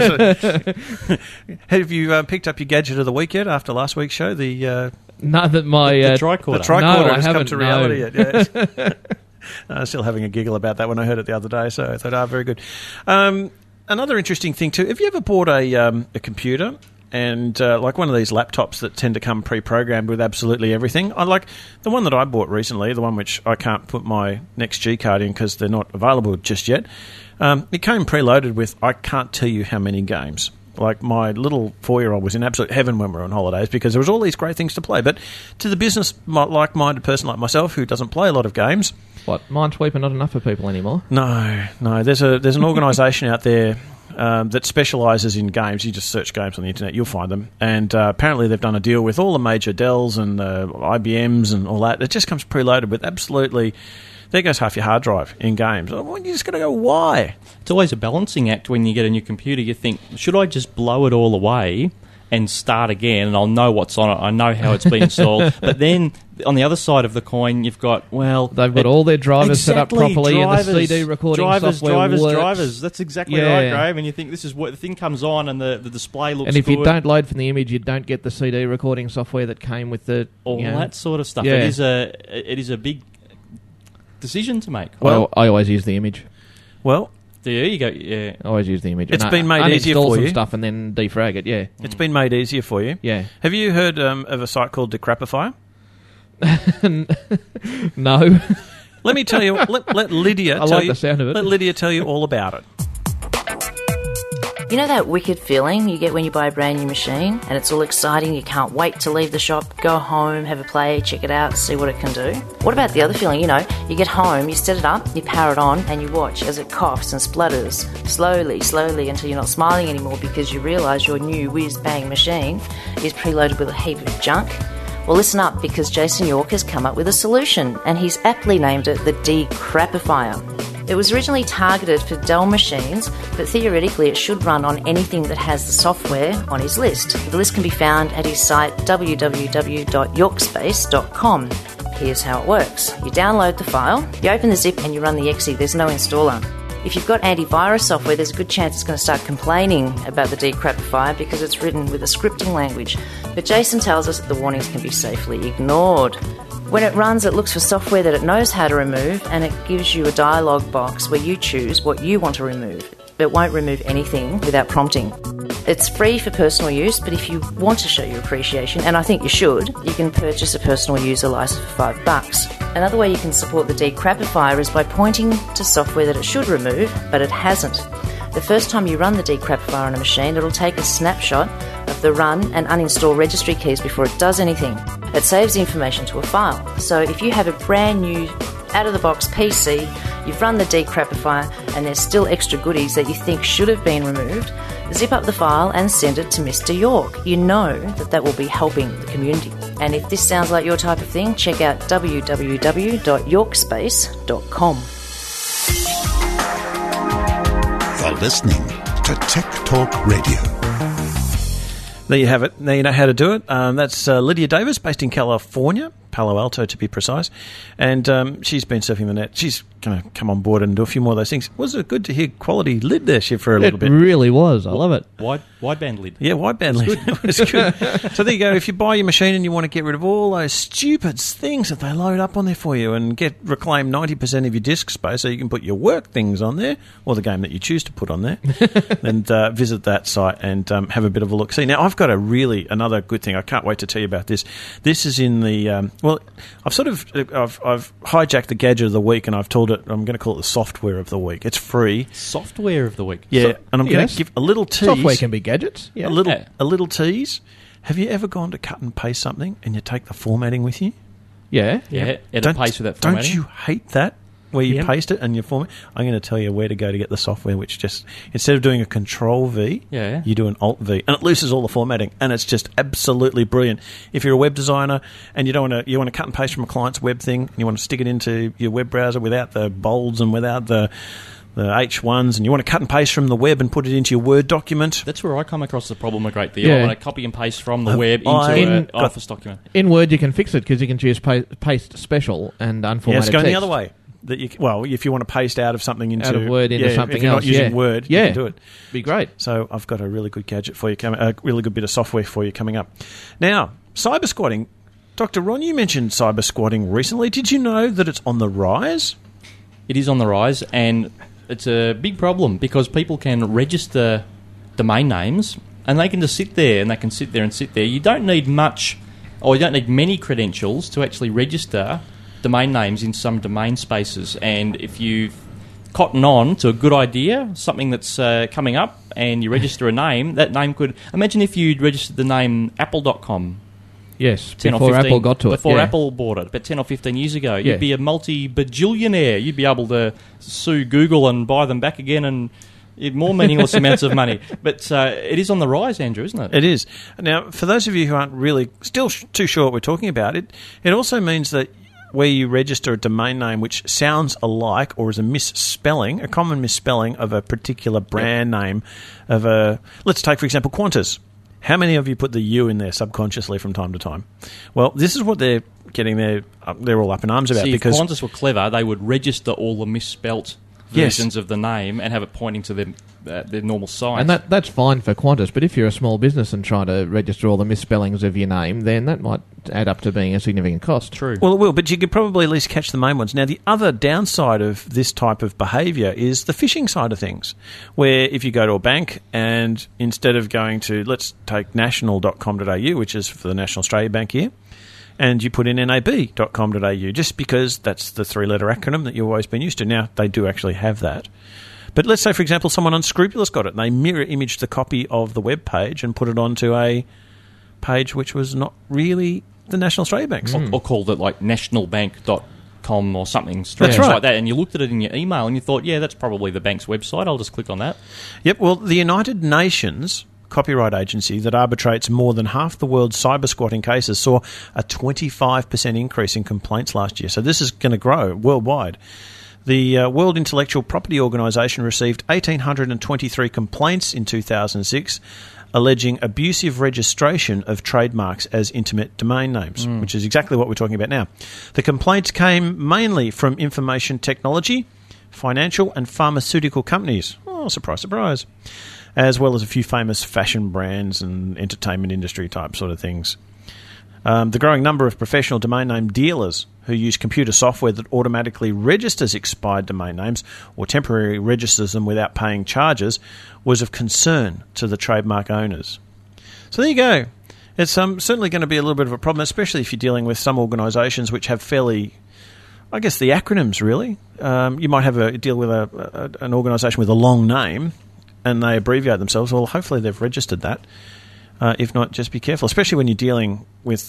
Have you picked up your gadget of the week yet after last week's show? The tricorder. The tricorder has come to reality no. yet. Yeah. I was still having a giggle about that when I heard it the other day, so I thought, very good. Another interesting thing too, have you ever bought a computer and like one of these laptops that tend to come pre-programmed with absolutely everything? I like the one that I bought recently, the one which I can't put my next G card in because they're not available just yet. It came preloaded with, I can't tell you how many games. Like, my little 4-year-old was in absolute heaven when we were on holidays because there was all these great things to play. But to the business like-minded person like myself who doesn't play a lot of games... What, Minesweeper not enough for people anymore? No. There's an organisation out there that specialises in games. You just search games on the internet, you'll find them. And apparently they've done a deal with all the major Dells and IBMs and all that. It just comes preloaded with absolutely... There goes half your hard drive in games. You just got to go, why? It's always a balancing act when you get a new computer. You think, should I just blow it all away and start again and I'll know what's on it, I know how it's been installed. But then on the other side of the coin, you've got, they've got all their drivers set up properly and the CD recording software works. Drivers. That's exactly right, Graham. And you think this is what the thing comes on and the display looks good. And if you don't load from the image, you don't get the CD recording software that came with the... All that sort of stuff. Yeah. It is a big decision to make. Well, I always use the image. Well, There you go. Yeah. I always use the image. It's And been made easier for some you. stuff and then defrag it. Yeah, It's been made easier for you. Yeah. Have you heard of a site called Decrapifier? No. Let me tell you. Let Lydia. I tell like you, the sound of it. Let Lydia tell you all about it. You know that wicked feeling you get when you buy a brand new machine and it's all exciting, you can't wait to leave the shop, go home, have a play, check it out, see what it can do? What about the other feeling? You know, you get home, you set it up, you power it on and you watch as it coughs and splutters slowly until you're not smiling anymore because you realise your new whiz-bang machine is preloaded with a heap of junk? Well, listen up, because Jason York has come up with a solution and he's aptly named it the Decrapifier. It was originally targeted for Dell machines, but theoretically it should run on anything that has the software on his list. The list can be found at his site www.yorkspace.com. Here's how it works. You download the file, you open the zip and you run the exe. There's no installer. If you've got antivirus software, there's a good chance it's going to start complaining about the Decrapifier because it's written with a scripting language. But Jason tells us that the warnings can be safely ignored. When it runs, it looks for software that it knows how to remove, and it gives you a dialog box where you choose what you want to remove. It won't remove anything without prompting. It's free for personal use, but if you want to show your appreciation, and I think you should, you can purchase a personal user license for $5. Another way you can support the Decrapifier is by pointing to software that it should remove, but it hasn't. The first time you run the Decrapifier on a machine, it'll take a snapshot of the run and uninstall registry keys before it does anything. It saves the information to a file. So if you have a brand new, out-of-the-box PC, you've run the Decrapifier, and there's still extra goodies that you think should have been removed, zip up the file and send it to Mr. York. You know that will be helping the community. And if this sounds like your type of thing, check out www.yorkspace.com. You're listening to Tech Talk Radio. There you have it. Now you know how to do it. That's Lydia Davis, based in California, Palo Alto to be precise. And she's been surfing the net. She's going to come on board and do a few more of those things. Was it good to hear quality lid there for a little bit? It really was. I love it. Wideband lid. Yeah, wideband lid. It was good. So there you go. If you buy your machine and you want to get rid of all those stupid things that they load up on there for you and reclaim 90% of your disk space so you can put your work things on there, or the game that you choose to put on there, and visit that site and have a bit of a look. See, now I've got another good thing. I can't wait to tell you about this. This is in the, I've hijacked the gadget of the week and I've told it, I'm going to call it the software of the week. It's free. Software of the week. Yeah, and I'm going to give a little tease. Software can be gadgets. Yeah. A little tease. Have you ever gone to cut and paste something and you take the formatting with you? Yeah. Yeah, edit paste with that formatting. Don't you hate that? Where you paste it and you format. I'm going to tell you where to go to get the software, which just, instead of doing a Control V, you do an Alt V, and it loses all the formatting, and it's just absolutely brilliant. If you're a web designer and you want to cut and paste from a client's web thing, and you want to stick it into your web browser without the bolds and without the H1s, and you want to cut and paste from the web and put it into your Word document. That's where I come across the problem a great deal. I want to copy and paste from the web into an Office document. In Word, you can fix it because you can choose paste special and unformatted text. It's going the text. other way. If you want to paste out of something into... Out of Word into something if you're else, not using Word, you can do it. Be great. So I've got a really good gadget for you, a really good bit of software for you coming up. Now, cyber squatting. Dr. Ron, you mentioned cyber squatting recently. Did you know that it's on the rise? It is on the rise, and it's a big problem because people can register domain names and they can just sit there and sit there. You don't need much, or you don't need many credentials to actually register domain names in some domain spaces. And if you cotton on to a good idea, something that's coming up, and you register a name, that name could... Imagine if you'd registered the name apple.com. Yes, before Apple got to it. Before Apple bought it, but 10 or 15 years ago. You'd be a multi-bajillionaire. You'd be able to sue Google and buy them back again and more meaningless amounts of money. But it is on the rise, Andrew, isn't it? It is. Now, for those of you who aren't really still too sure what we're talking about, it also means that where you register a domain name which sounds alike or is a common misspelling of a particular brand name of a... Let's take, for example, Qantas. How many of you put the U in there subconsciously from time to time? Well, this is what they're getting they're all up in arms about. See, because if Qantas were clever, they would register all the misspelt versions of the name and have it pointing to their normal site. And that's fine for Qantas, but if you're a small business and trying to register all the misspellings of your name, then that might add up to being a significant cost. True. Well, it will, but you could probably at least catch the main ones. Now, the other downside of this type of behaviour is the phishing side of things, where if you go to a bank and instead of going to, let's take national.com.au, which is for the National Australia Bank here, and you put in nab.com.au, just because that's the three-letter acronym that you've always been used to. Now, they do actually have that. But let's say, for example, someone unscrupulous got it, and they mirror-imaged the copy of the web page and put it onto a page which was not really the National Australia Bank's. Or called it like nationalbank.com or something That's right. like that, and you looked at it in your email and you thought, yeah, that's probably the bank's website, I'll just click on that. Yep, well, the United Nations copyright agency that arbitrates more than half the world's cyber squatting cases saw a 25% increase in complaints last year. So this is going to grow worldwide. The World Intellectual Property Organisation received 1,823 complaints in 2006 alleging abusive registration of trademarks as internet domain names, which is exactly what we're talking about now. The complaints came mainly from information technology, financial and pharmaceutical companies. Oh, surprise, surprise. As well as a few famous fashion brands and entertainment industry type sort of things. The growing number of professional domain name dealers who use computer software that automatically registers expired domain names or temporarily registers them without paying charges was of concern to the trademark owners. So there you go. It's certainly going to be a little bit of a problem, especially if you're dealing with some organisations which have fairly, I guess, the acronyms really. You might have a deal with an organisation with a long name and they abbreviate themselves. Well, hopefully they've registered that. If not, just be careful, especially when you're dealing with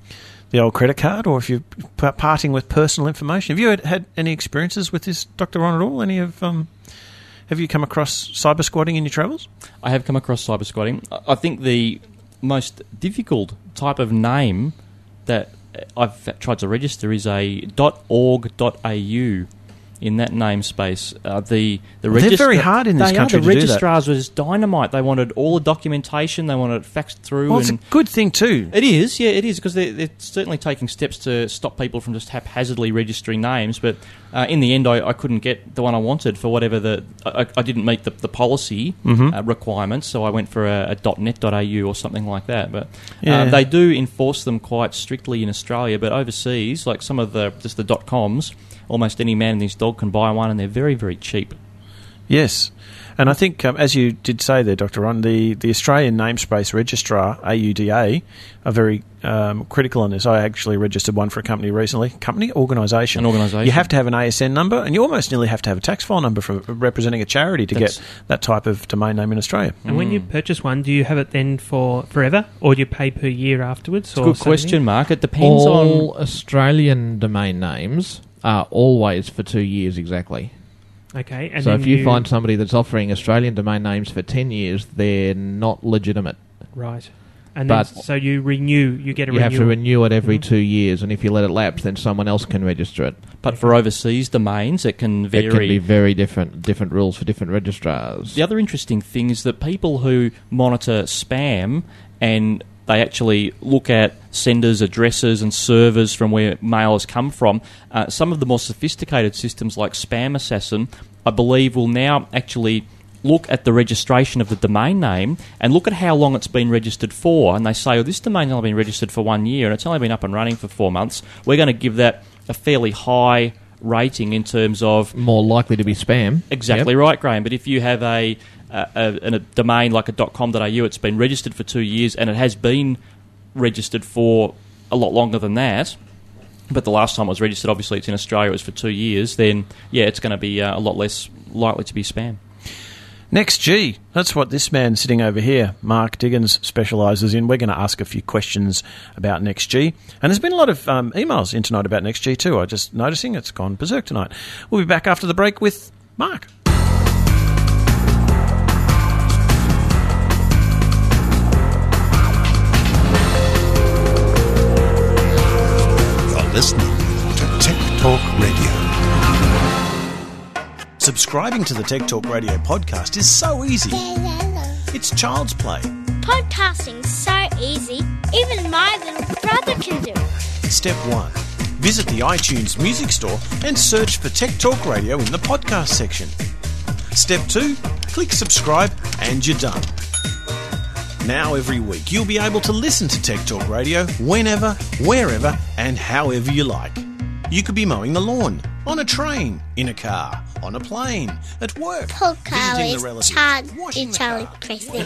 the old credit card or if you're parting with personal information. Have you had any experiences with this, Dr. Ron, at all? Have you come across cyber squatting in your travels? I have come across cyber squatting. I think the most difficult type of name that I've tried to register is a .org.au. In that namespace, they're very hard in this country to do that. The registrars was dynamite. They wanted all the documentation. They wanted it faxed through. Well, it's a good thing too. It is, yeah, it is, because they're certainly taking steps to stop people from just haphazardly registering names. But in the end, I couldn't get the one I wanted for whatever I didn't meet the policy requirements, so I went for a .net.au or something like that. But they do enforce them quite strictly in Australia, but overseas, like some of the .coms. Almost any man and his dog can buy one, and they're very, very cheap. Yes. And I think, as you did say there, Dr. Ron, the Australian Namespace Registrar, AUDA, are very critical on this. I actually registered one for a company recently. Organisation. An organisation. You have to have an ASN number, and you almost nearly have to have a tax file number for representing a charity to get that type of domain name in Australia. And when you purchase one, do you have it then for forever, or do you pay per year afterwards? It's a good question, Mark. It depends on... All Australian domain names are always for 2 years exactly. Okay. And so if you find somebody that's offering Australian domain names for 10 years, they're not legitimate. Right. And then, so you renew, you get a renewal. You have to renew it every 2 years, and if you let it lapse, then someone else can register it. But for overseas domains, it can vary. It can be very different rules for different registrars. The other interesting thing is that people who monitor spam and they actually look at senders, addresses and servers from where mail has come from. Some of the more sophisticated systems like Spam Assassin, I believe, will now actually look at the registration of the domain name and look at how long it's been registered for. And they say, this domain's only been registered for 1 year and it's only been up and running for 4 months. We're going to give that a fairly high rating in terms of... More likely to be spam. Exactly right, Graham. But if you have a domain like a .com.au, it's been registered for 2 years and it has been registered for a lot longer than that, but the last time it was registered, obviously it's in Australia, it was for 2 years, then it's going to be a lot less likely to be spam. NextG, that's what this man sitting over here, Mark Diggins, specialises in. We're going to ask a few questions about NextG. And there's been a lot of emails in tonight about NextG too. I'm just noticing it's gone berserk tonight. We'll be back after the break with Mark. You're listening to Tech Talk Radio. Subscribing to the Tech Talk Radio podcast is so easy. It's child's play. Podcasting's so easy, even my little brother can do it. Step 1. Visit the iTunes Music Store and search for Tech Talk Radio in the podcast section. Step 2. Click subscribe and you're done. Now every week you'll be able to listen to Tech Talk Radio whenever, wherever and however you like. You could be mowing the lawn, on a train, in a car, on a plane, at work, Paul Carl visiting is the relatives, in Charlie Preston.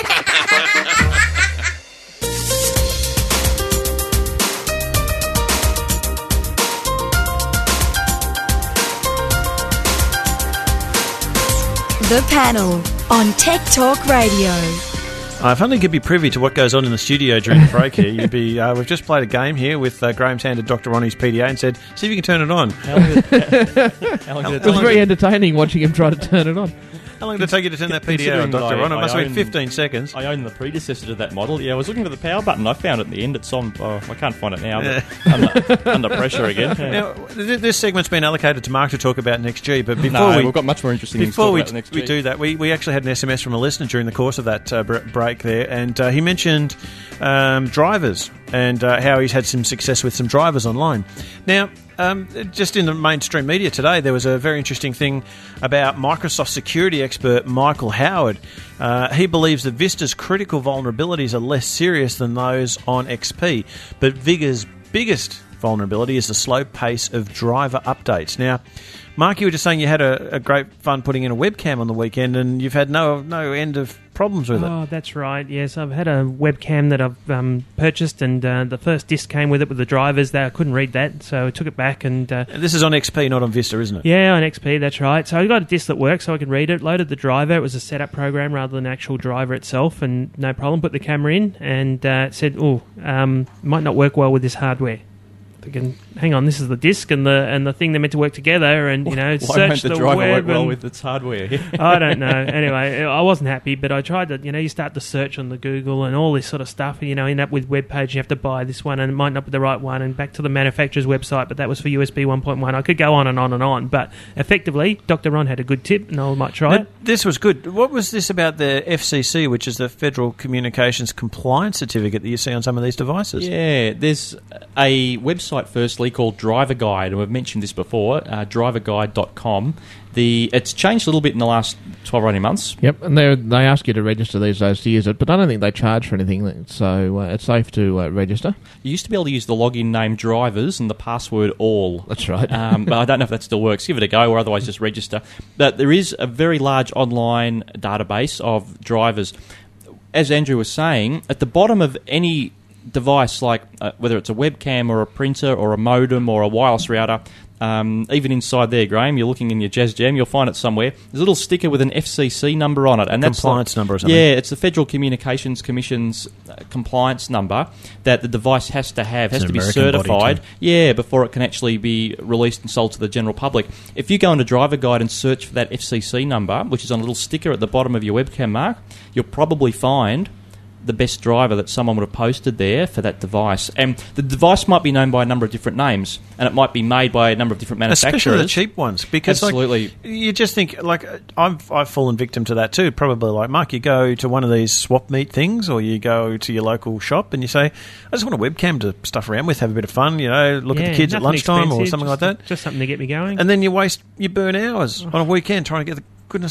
The Panel on Tech Talk Radio. If only you could be privy to what goes on in the studio during the break here, you'd be. We've just played a game here with Graham's handed Dr. Ronnie's PDA and said, see if you can turn it on. It was very entertaining watching him try to turn it on. How long did it take you to turn that PDA on, Dr. Ron? It must have been 15 seconds. I own the predecessor to that model. Yeah, I was looking for the power button. I found it in the end. It's on. I can't find it now. But under pressure again. Yeah. Now, this segment's been allocated to Mark to talk about NextG, but before we've got much more interesting things to talk about NextG. We do that, we actually had an SMS from a listener during the course of that break there, and he mentioned drivers and how he's had some success with some drivers online. Now, just in the mainstream media today, there was a very interesting thing about Microsoft security expert Michael Howard. He believes that Vista's critical vulnerabilities are less serious than those on XP, but Viga's biggest vulnerability is the slow pace of driver updates. Now, Mark, you were just saying you had a great fun putting in a webcam on the weekend, and you've had no end of problems with it. Oh, that's right. Yes, I've had a webcam that I've purchased, and the first disc came with it with the drivers. I couldn't read that, so I took it back. And this is on XP, not on Vista, isn't it? Yeah, on XP, that's right. So I got a disc that works, so I could read it. Loaded the driver. It was a setup program rather than an actual driver itself, and no problem. Put the camera in, and it said, might not work well with this hardware. Thinking, hang on, this is the disc and the thing they're meant to work together, and search the driver web. Work well with its hardware? I don't know. Anyway, I wasn't happy, but I tried to. You start to search on the Google and all this sort of stuff. End up with web page. You have to buy this one, and it might not be the right one. And back to the manufacturer's website, but that was for USB 1.1. I could go on and on and on, but effectively, Dr. Ron had a good tip, and I might try it. This was good. What was this about the FCC, which is the Federal Communications Compliance Certificate that you see on some of these devices? Yeah, there's a website firstly called Driver Guide, and we've mentioned this before, driverguide.com. It's changed a little bit in the last 12 or 18 months. Yep, and they ask you to register these days to use it, but I don't think they charge for anything, so it's safe to register. You used to be able to use the login name drivers and the password all. That's right. But I don't know if that still works. Give it a go, or otherwise just register. But there is a very large online database of drivers. As Andrew was saying, at the bottom of any device, like whether it's a webcam or a printer or a modem or a wireless router, even inside there, Graham, you're looking in your Jazz Jam, you'll find it somewhere. There's a little sticker with an FCC number on it, and that's compliance number or something. Yeah, it's the Federal Communications Commission's compliance number that the device has to have, has to be certified, before it can actually be released and sold to the general public. If you go into Driver Guide and search for that FCC number, which is on a little sticker at the bottom of your webcam, Mark, you'll probably find the best driver that someone would have posted there for that device. And the device might be known by a number of different names, and it might be made by a number of different manufacturers. Especially the cheap ones. Because absolutely. You just think, I've fallen victim to that too, probably like Mark. You go to one of these swap meet things, or you go to your local shop and you say, I just want a webcam to stuff around with, have a bit of fun, look at the kids at lunchtime or something like that. Just something to get me going. And then you burn hours on a weekend trying to get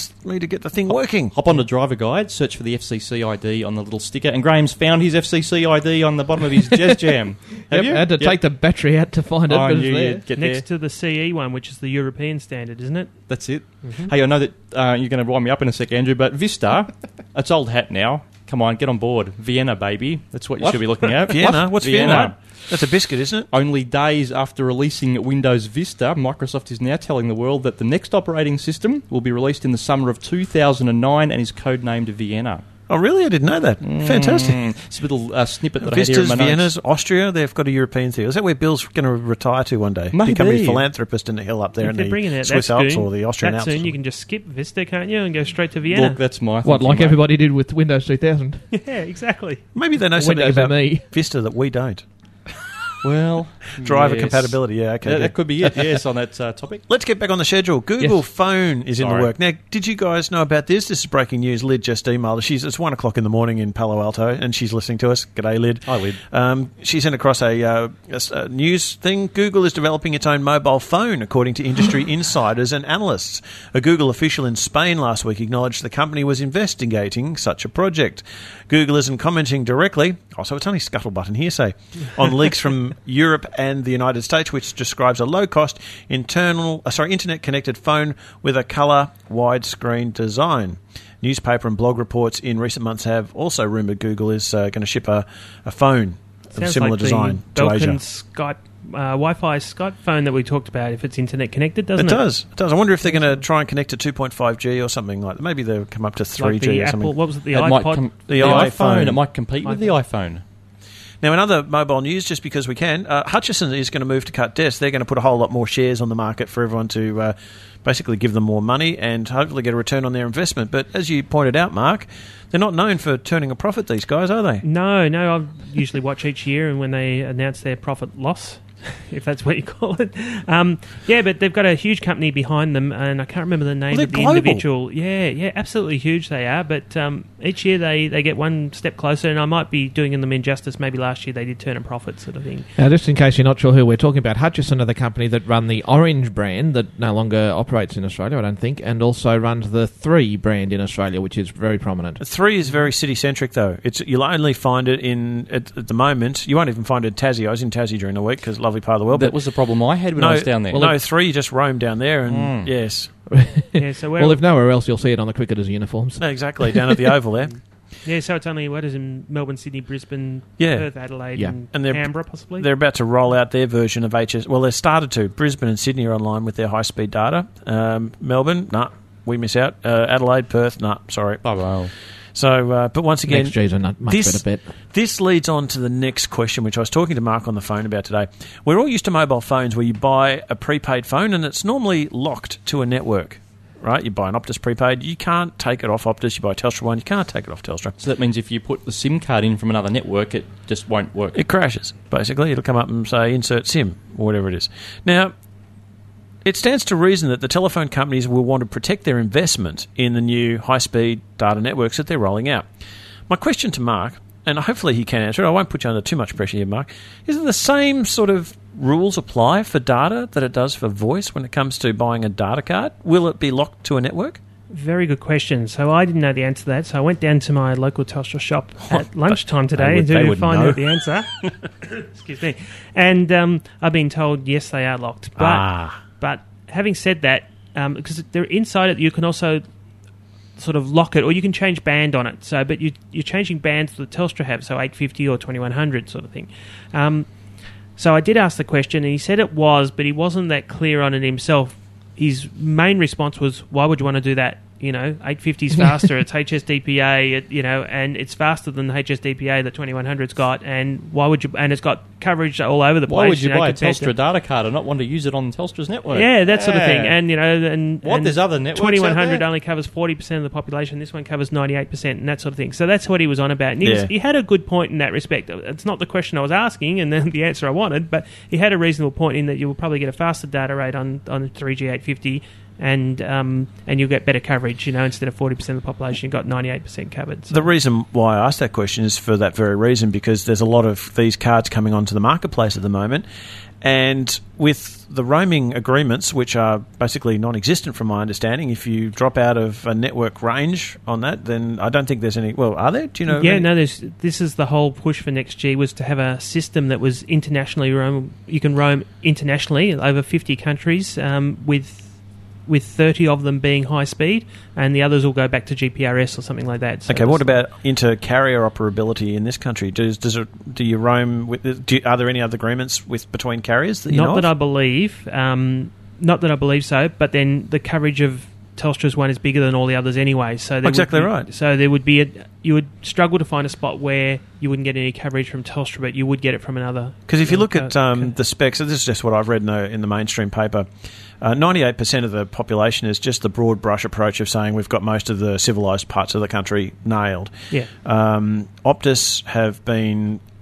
the thing working. Hop on the Driver Guide, search for the FCC ID on the little sticker, and Graham's found his FCC ID on the bottom of his Jazz Jam. Have you? I had to take the battery out to find it, but it's there. Next to the CE one, which is the European standard, isn't it? That's it. Mm-hmm. Hey, I know that you're going to wind me up in a sec, Andrew, but Vista, it's old hat now. Come on, get on board. Vienna, baby. That's what you should be looking at. Vienna? What's Vienna? That's a biscuit, isn't it? Only days after releasing Windows Vista, Microsoft is now telling the world that the next operating system will be released in the summer of 2009 and is codenamed Vienna. Oh, really? I didn't know that. Fantastic. It's a little snippet that Vistas, I had here in my Vienna's, Austria, they've got a European thing. Is that where Bill's going to retire to one day? Maybe. Become a philanthropist in the hill up there in the Swiss Alps or the Austrian Alps. Soon you can just skip Vista, can't you, and go straight to Vienna? Look, that's my thinking, like everybody did with Windows 2000. Yeah, exactly. Maybe they know something about Vista that we don't. Well, driver compatibility, yeah, okay. That could be it, yes, on that topic. Let's get back on the schedule. Google Phone is in the work. Now, did you guys know about this? This is breaking news. Lyd just emailed us. It's 1 o'clock in the morning in Palo Alto, and she's listening to us. G'day, Lyd. Hi, Lyd. She sent across a news thing. Google is developing its own mobile phone, according to industry insiders and analysts. A Google official in Spain last week acknowledged the company was investigating such a project. Google isn't commenting directly, so it's only scuttlebutt and hearsay, on leaks from Europe and the United States, which describes a low-cost internet-connected phone with a colour widescreen design. Newspaper and blog reports in recent months have also rumoured Google is going to ship a phone of similar design to Asia. Skype, Wi-Fi Skype phone that we talked about, if it's internet connected, doesn't it? It does. I wonder if they're going to try and connect to 2.5G or something like that. Maybe they'll come up to 3G like the or something. Apple, what was it, the iPod? The iPhone. It might compete with the iPhone. Now, in other mobile news, just because we can, Hutchison is going to move to cut desks. They're going to put a whole lot more shares on the market for everyone to basically give them more money and hopefully get a return on their investment. But as you pointed out, Mark, they're not known for turning a profit, these guys, are they? No. I usually watch each year and when they announce their profit loss, if that's what you call it. But they've got a huge company behind them, and I can't remember the name of the individual. Yeah, absolutely huge they are. But each year they get one step closer, and I might be doing them injustice. Maybe last year they did turn a profit, sort of thing. Now, just in case you're not sure who we're talking about, Hutchison are the company that run the Orange brand that no longer operates in Australia, I don't think, and also runs the 3 brand in Australia, which is very prominent. 3 is very city-centric, though. You'll only find it at the moment. You won't even find it in Tassie. I was in Tassie during the week because lovely part of the world. That was the problem I had when I was down there. Well, 3 just roam down there, and yes. So well, if nowhere else, you'll see it on the cricketers' uniforms. No, exactly, down at the Oval there. Yeah, so it's only, in Melbourne, Sydney, Brisbane, Perth, Adelaide, and Canberra, possibly? They're about to roll out their version of HS. Well, they started to. Brisbane and Sydney are online with their high-speed data. Melbourne, we miss out. Adelaide, Perth, sorry. Oh, wow. So, but once again, NextG's a much better bet. This leads on to the next question, which I was talking to Mark on the phone about today. We're all used to mobile phones where you buy a prepaid phone and it's normally locked to a network, right? You buy an Optus prepaid, you can't take it off Optus. You buy a Telstra one, you can't take it off Telstra. So that means if you put the SIM card in from another network, it just won't work. It crashes, basically. It'll come up and say, insert SIM, or whatever it is. Now, it stands to reason that the telephone companies will want to protect their investment in the new high-speed data networks that they're rolling out. My question to Mark, and hopefully he can answer it, I won't put you under too much pressure here, Mark, is it the same sort of rules apply for data that it does for voice when it comes to buying a data card? Will it be locked to a network? Very good question. So I didn't know the answer to that, so I went down to my local Telstra shop at lunchtime today to find out the answer. Excuse me. And I've been told, yes, they are locked. But having said that, because they're inside it, you can also sort of lock it, or you can change band on it. So, but you're changing bands that Telstra have, so 850 or 2100 sort of thing. So I did ask the question, and he said it was, but he wasn't that clear on it himself. His main response was, why would you want to do that? 850 is faster, it's HSDPA, and it's faster than the HSDPA that 2100's got, and why would you? And it's got coverage all over the place. Why would you buy a Telstra data card and not want to use it on Telstra's network? Yeah, that sort of thing. And there's other networks 2100 only covers 40% of the population. This one covers 98%, and that sort of thing. So that's what he was on about. And he had a good point in that respect. It's not the question I was asking, and then the answer I wanted, but he had a reasonable point in that you will probably get a faster data rate on 3G 850. And you'll get better coverage, instead of 40% of the population, you've got 98% covered. So. The reason why I asked that question is for that very reason, because there's a lot of these cards coming onto the marketplace at the moment, and with the roaming agreements, which are basically non-existent from my understanding, if you drop out of a network range on that, then I don't think there's any... Well, are there? Do you know? Yeah, no, this is the whole push for NextG, was to have a system that was internationally you can roam internationally over 50 countries with 30 of them being high speed, and the others will go back to GPRS or something like that. So okay, what about inter-carrier operability in this country? Do you roam with? Are there any other agreements between carriers that you know of? Not that I believe so. But then the coverage of Telstra's one is bigger than all the others anyway. So exactly right. So there would be you would struggle to find a spot where you wouldn't get any coverage from Telstra, but you would get it from another. Because if you look at the specs, so this is just what I've read in the mainstream paper. 98% of the population is just the broad brush approach of saying we've got most of the civilised parts of the country nailed. Yeah. Optus have been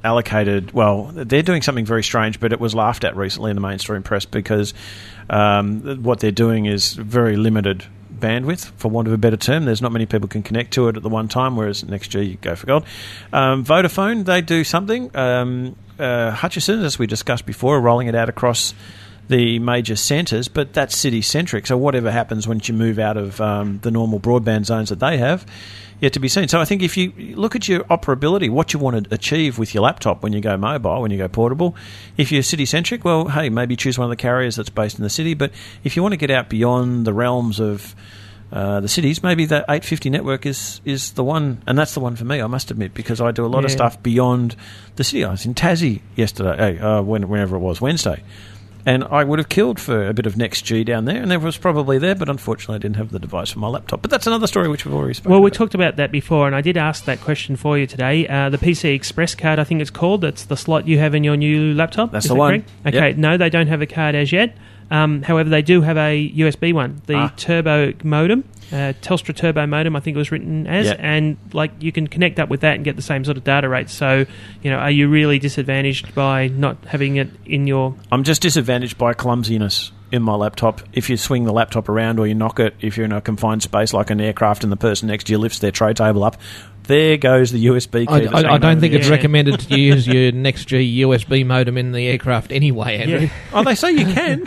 allocated. Well, they're doing something very strange, but it was laughed at recently in the mainstream press because what they're doing is very limited bandwidth, for want of a better term. There's not many people can connect to it at the one time, whereas NextG, you go for gold. Vodafone, they do something. Hutchison, as we discussed before, are rolling it out across the major centres, but that's city-centric. So whatever happens once you move out of the normal broadband zones that they have, yet to be seen. So I think if you look at your operability, what you want to achieve with your laptop when you go mobile, when you go portable, if you're city-centric, well, hey, maybe choose one of the carriers that's based in the city. But if you want to get out beyond the realms of the cities, maybe that 850 network is the one, and that's the one for me, I must admit, because I do a lot of stuff beyond the city. I was in Tassie yesterday, whenever it was, Wednesday. And I would have killed for a bit of NextG down there, and there was probably there, but unfortunately I didn't have the device for my laptop. But that's another story which we've already spoken about. Well, we talked about that before, and I did ask that question for you today. The PC Express card, I think it's called, that's the slot you have in your new laptop. That's the one. Correct? Okay, yep. No, they don't have a card as yet. However, they do have a USB one, the Turbo modem. Telstra Turbo modem, I think it was written as, and you can connect up with that and get the same sort of data rates. So, are you really disadvantaged by not having it in your... I'm just disadvantaged by clumsiness in my laptop. If you swing the laptop around or you knock it, if you're in a confined space like an aircraft and the person next to you lifts their tray table up, there goes the USB key. I don't think it's recommended to use your NextG USB modem in the aircraft anyway, Andrew. Yeah. Oh, they say you can.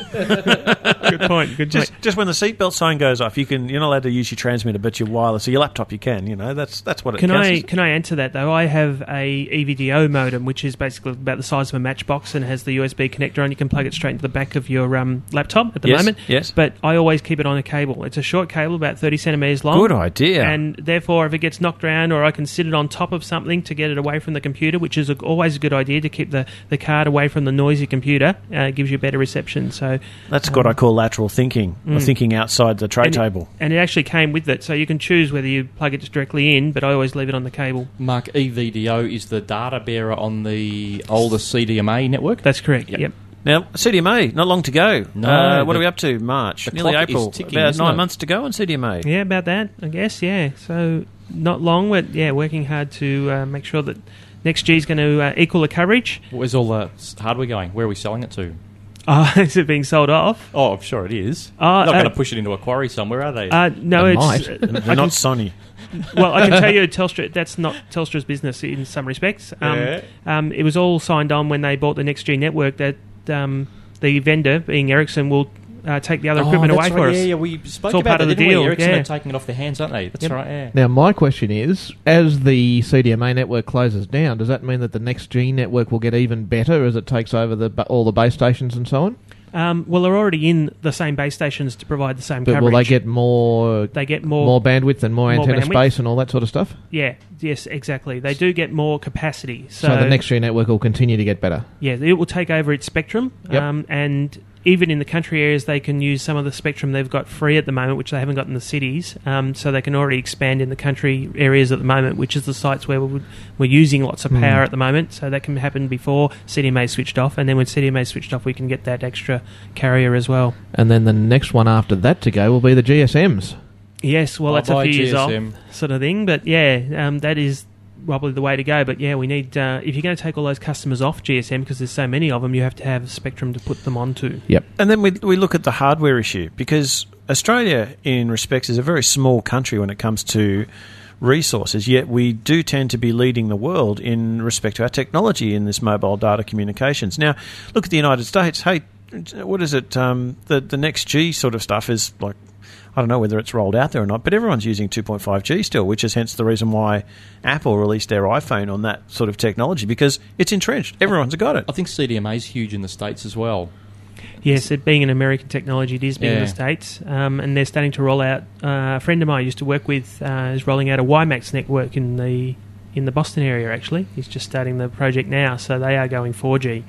Good point. Just when the seatbelt sign goes off, you're not allowed to use your transmitter, but your wireless. So your laptop, you can. That's what it counts. Can I answer that though? I have a EVDO modem, which is basically about the size of a matchbox and has the USB connector on. You can plug it straight into the back of your laptop at the moment. Yes. But I always keep it on a cable. It's a short cable, about 30 centimetres long. Good idea. And therefore, if it gets knocked around, or I can sit it on top of something to get it away from the computer, which is always a good idea to keep the card away from the noisy computer. It gives you better reception. So that's what I call lateral thinking, or thinking outside the tray table. And it actually came with it, so you can choose whether you plug it directly in, but I always leave it on the cable. Mark, EVDO is the data bearer on the older CDMA network? That's correct, yep. Now, CDMA, not long to go. No. What are we up to? March, nearly April. Ticking, about 9 months to go on CDMA. Yeah, about that, I guess, yeah. So not long, but working hard to make sure that NextG is going to equal the coverage. Where's all the hardware going? Where are we selling it to? Is it being sold off? Oh, I'm sure it is. Not going to push it into a quarry somewhere, are they? No, They're not Sony. Well, I can tell you, Telstra, that's not Telstra's business in some respects. It was all signed on when they bought the NextG network that the vendor, being Ericsson, will take the other equipment away for us. Yeah, we spoke about part of the deal. Ericsson are taking it off their hands, aren't they? That's right, yeah. Now, my question is, as the CDMA network closes down, does that mean that the NextG network will get even better as it takes over all the base stations and so on? Well, they're already in the same base stations to provide the same coverage. But will they get more? They get more bandwidth and more antenna space and all that sort of stuff. Yeah, yes, exactly. They do get more capacity. So the NextG network will continue to get better. Yeah, it will take over its spectrum, and even in the country areas, they can use some of the spectrum they've got free at the moment, which they haven't got in the cities. So they can already expand in the country areas at the moment, which is the sites where we're using lots of power at the moment. So that can happen before CDMA is switched off, and then when CDMA is switched off, we can get that extra carrier as well. And then the next one after that to go will be the GSMs. Yes, well, that's a few years off, sort of thing. But that is probably the way to go. But we need, if you're going to take all those customers off GSM, because there's so many of them, you have to have spectrum to put them onto. Yep. And then we look at the hardware issue, because Australia, in respects, is a very small country when it comes to resources, yet we do tend to be leading the world in respect to our technology in this mobile data communications. Now, look at the United States. Hey, what is it? The NextG sort of stuff is like, I don't know whether it's rolled out there or not, but everyone's using 2.5G still, which is hence the reason why Apple released their iPhone on that sort of technology, because it's entrenched. Everyone's got it. I think CDMA is huge in the States as well. Yes, it being an American technology, it is big in the States, and they're starting to roll out. A friend of mine I used to work with is rolling out a WiMAX network in the Boston area, actually. He's just starting the project now, so they are going 4G.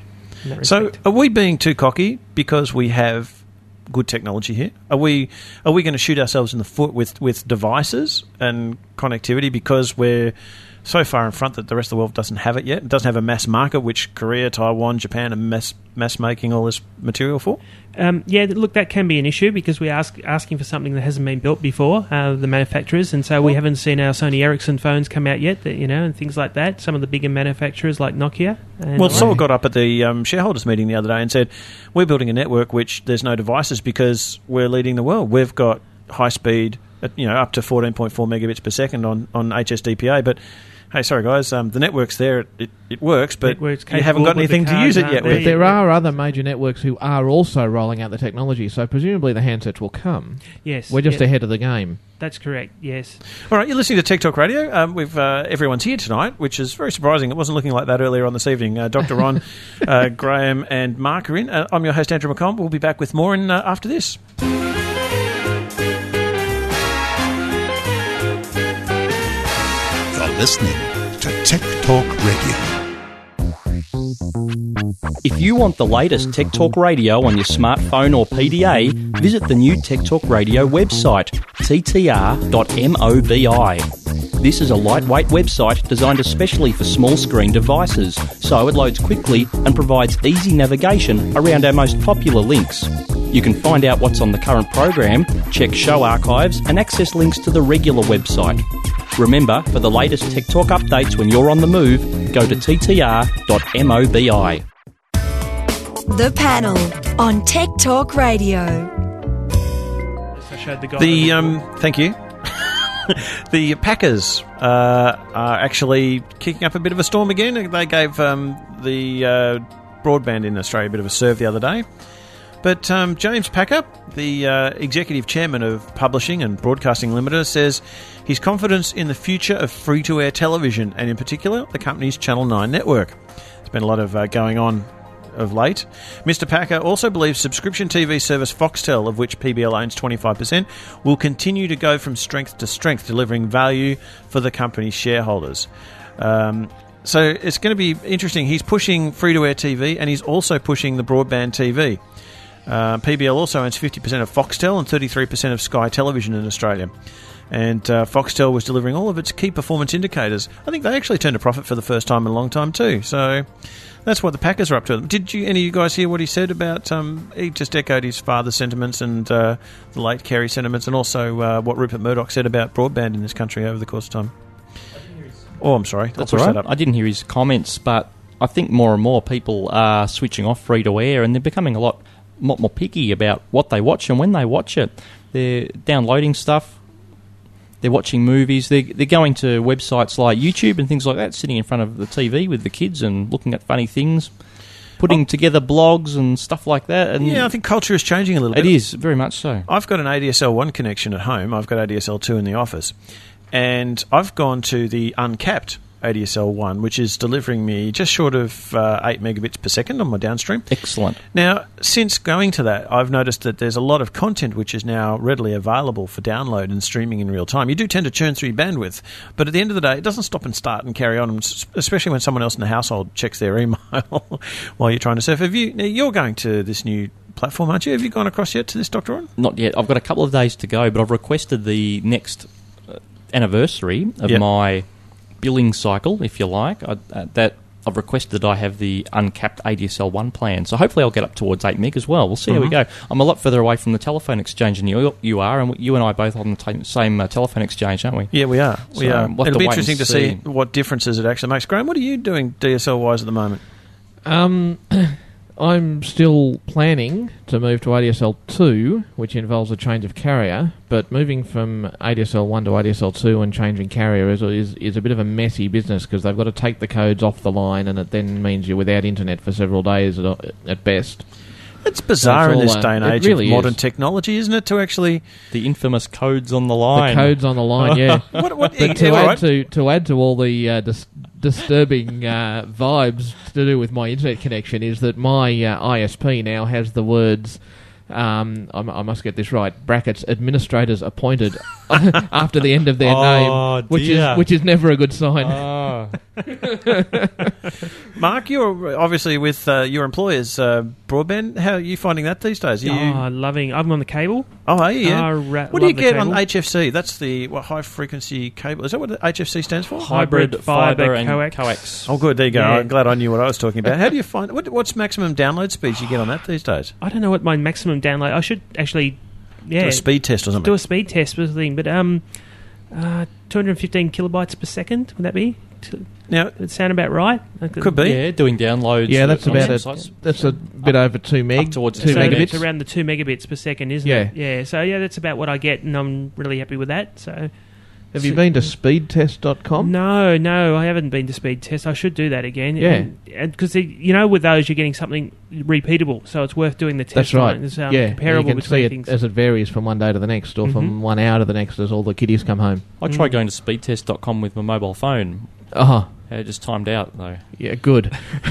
So are we being too cocky because we have good technology here? Are we going to shoot ourselves in the foot with devices and connectivity because we're so far in front that the rest of the world doesn't have it yet. It doesn't have a mass market, which Korea, Taiwan, Japan are mass making all this material for. Yeah, look, that can be an issue because we're asking for something that hasn't been built before, the manufacturers, and so we haven't seen our Sony Ericsson phones come out yet, and things like that. Some of the bigger manufacturers like Nokia. Well, Saul got up at the shareholders meeting the other day and said, we're building a network which there's no devices because we're leading the world. We've got high speed, up to 14.4 megabits per second on HSDPA, but hey, sorry guys, the network's there, it works, but you haven't got anything to use it yet. But there are other major networks who are also rolling out the technology, so presumably the handsets will come. Yes. We're just ahead of the game. That's correct, yes. All right, you're listening to Tech Talk Radio. Everyone's here tonight, which is very surprising. It wasn't looking like that earlier on this evening. Dr. Ron, Graham and Mark are in. I'm your host, Andrew McComb. We'll be back with more after this. Listening to Tech Talk Radio. If you want the latest Tech Talk Radio on your smartphone or PDA, visit the new Tech Talk Radio website, ttr.mobi. This is a lightweight website designed especially for small screen devices, so it loads quickly and provides easy navigation around our most popular links. You can find out what's on the current program, check show archives and access links to the regular website. Remember, for the latest Tech Talk updates when you're on the move, go to ttr.mobi. The Panel on Tech Talk Radio. Thank you. The Packers are actually kicking up a bit of a storm again. They gave the broadband in Australia a bit of a serve the other day. But James Packer, the executive chairman of Publishing and Broadcasting Limited, says his confidence in the future of free-to-air television, and in particular the company's Channel 9 network. There's been a lot of going on of late. Mr. Packer also believes subscription TV service Foxtel, of which PBL owns 25%, will continue to go from strength to strength, delivering value for the company's shareholders. So it's going to be interesting. He's pushing free-to-air TV, and he's also pushing the broadband TV. PBL also owns 50% of Foxtel and 33% of Sky Television in Australia. And Foxtel was delivering all of its key performance indicators. I think they actually turned a profit for the first time in a long time too. So that's what the Packers are up to. Did any of you guys hear what he said about... he just echoed his father's sentiments and the late Kerry sentiments, and also what Rupert Murdoch said about broadband in this country over the course of time. Oh, I'm sorry. That's all right. I didn't hear his comments, but I think more and more people are switching off free-to-air, and they're becoming a lot more picky about what they watch and when they watch it. They're downloading stuff. They're watching movies. They're going to websites like YouTube and things like that, sitting in front of the TV with the kids and looking at funny things, putting together blogs and stuff like that. And yeah, I think culture is changing a little bit. It is, very much so. I've got an ADSL 1 connection at home. I've got ADSL 2 in the office. And I've gone to the uncapped ADSL 1, which is delivering me just short of 8 megabits per second on my downstream. Excellent. Now, since going to that, I've noticed that there's a lot of content which is now readily available for download and streaming in real time. You do tend to churn through your bandwidth, but at the end of the day, it doesn't stop and start and carry on, especially when someone else in the household checks their email while you're trying to surf. You're going to this new platform, aren't you? Have you gone across yet to this, Dr. Ron? Not yet. I've got a couple of days to go, but I've requested the next anniversary of my billing cycle, if you like, that I've requested that I have the uncapped ADSL 1 plan. So hopefully I'll get up towards 8 meg as well. We'll see how we go. I'm a lot further away from the telephone exchange than you are, and you and I are both on the same telephone exchange, aren't we? Yeah, we are. It'll be interesting to see what differences it actually makes. Graham, what are you doing DSL-wise at the moment? I'm still planning to move to ADSL 2, which involves a change of carrier, but moving from ADSL 1 to ADSL 2 and changing carrier is a bit of a messy business because they've got to take the codes off the line, and it then means you're without internet for several days at best. It's bizarre in this day and age of modern technology, isn't it, to actually... The infamous codes on the line. The codes on the line, yeah. But to add to all the disturbing vibes to do with my internet connection is that my ISP now has the words... I must get this right. Brackets administrators appointed after the end of their name, which is never a good sign. Mark, you're obviously with your employer's broadband. How are you finding that these days? I'm loving. I'm on the cable. Oh, are you? What do you get cable. on HFC? That's the high-frequency cable. Is that what the HFC stands for? Hybrid fibre and coax. Oh, good. There you go. Yeah. I'm glad I knew what I was talking about. How do you find... What's maximum download speeds you get on that these days? I don't know what my maximum download... I should actually... do a speed test or something. Do a speed test or something. But 215 kilobytes per second, would that be? Now, does it sound about right? Could be. Yeah, doing downloads. Yeah, that's that's a bit over 2 meg. Up towards 2 megabits. It's around the 2 megabits per second, isn't it? Yeah. So, that's about what I get, and I'm really happy with that. So, have you been to speedtest.com? No, I haven't been to Speed Test. I should do that again. Yeah. Because, with those, you're getting something repeatable, so it's worth doing the test. That's right. It's you comparable can between see things. it as it varies from one day to the next, or from 1 hour to the next as all the kiddies come home. I tried going to speedtest.com with my mobile phone. It just timed out, though. Yeah, good.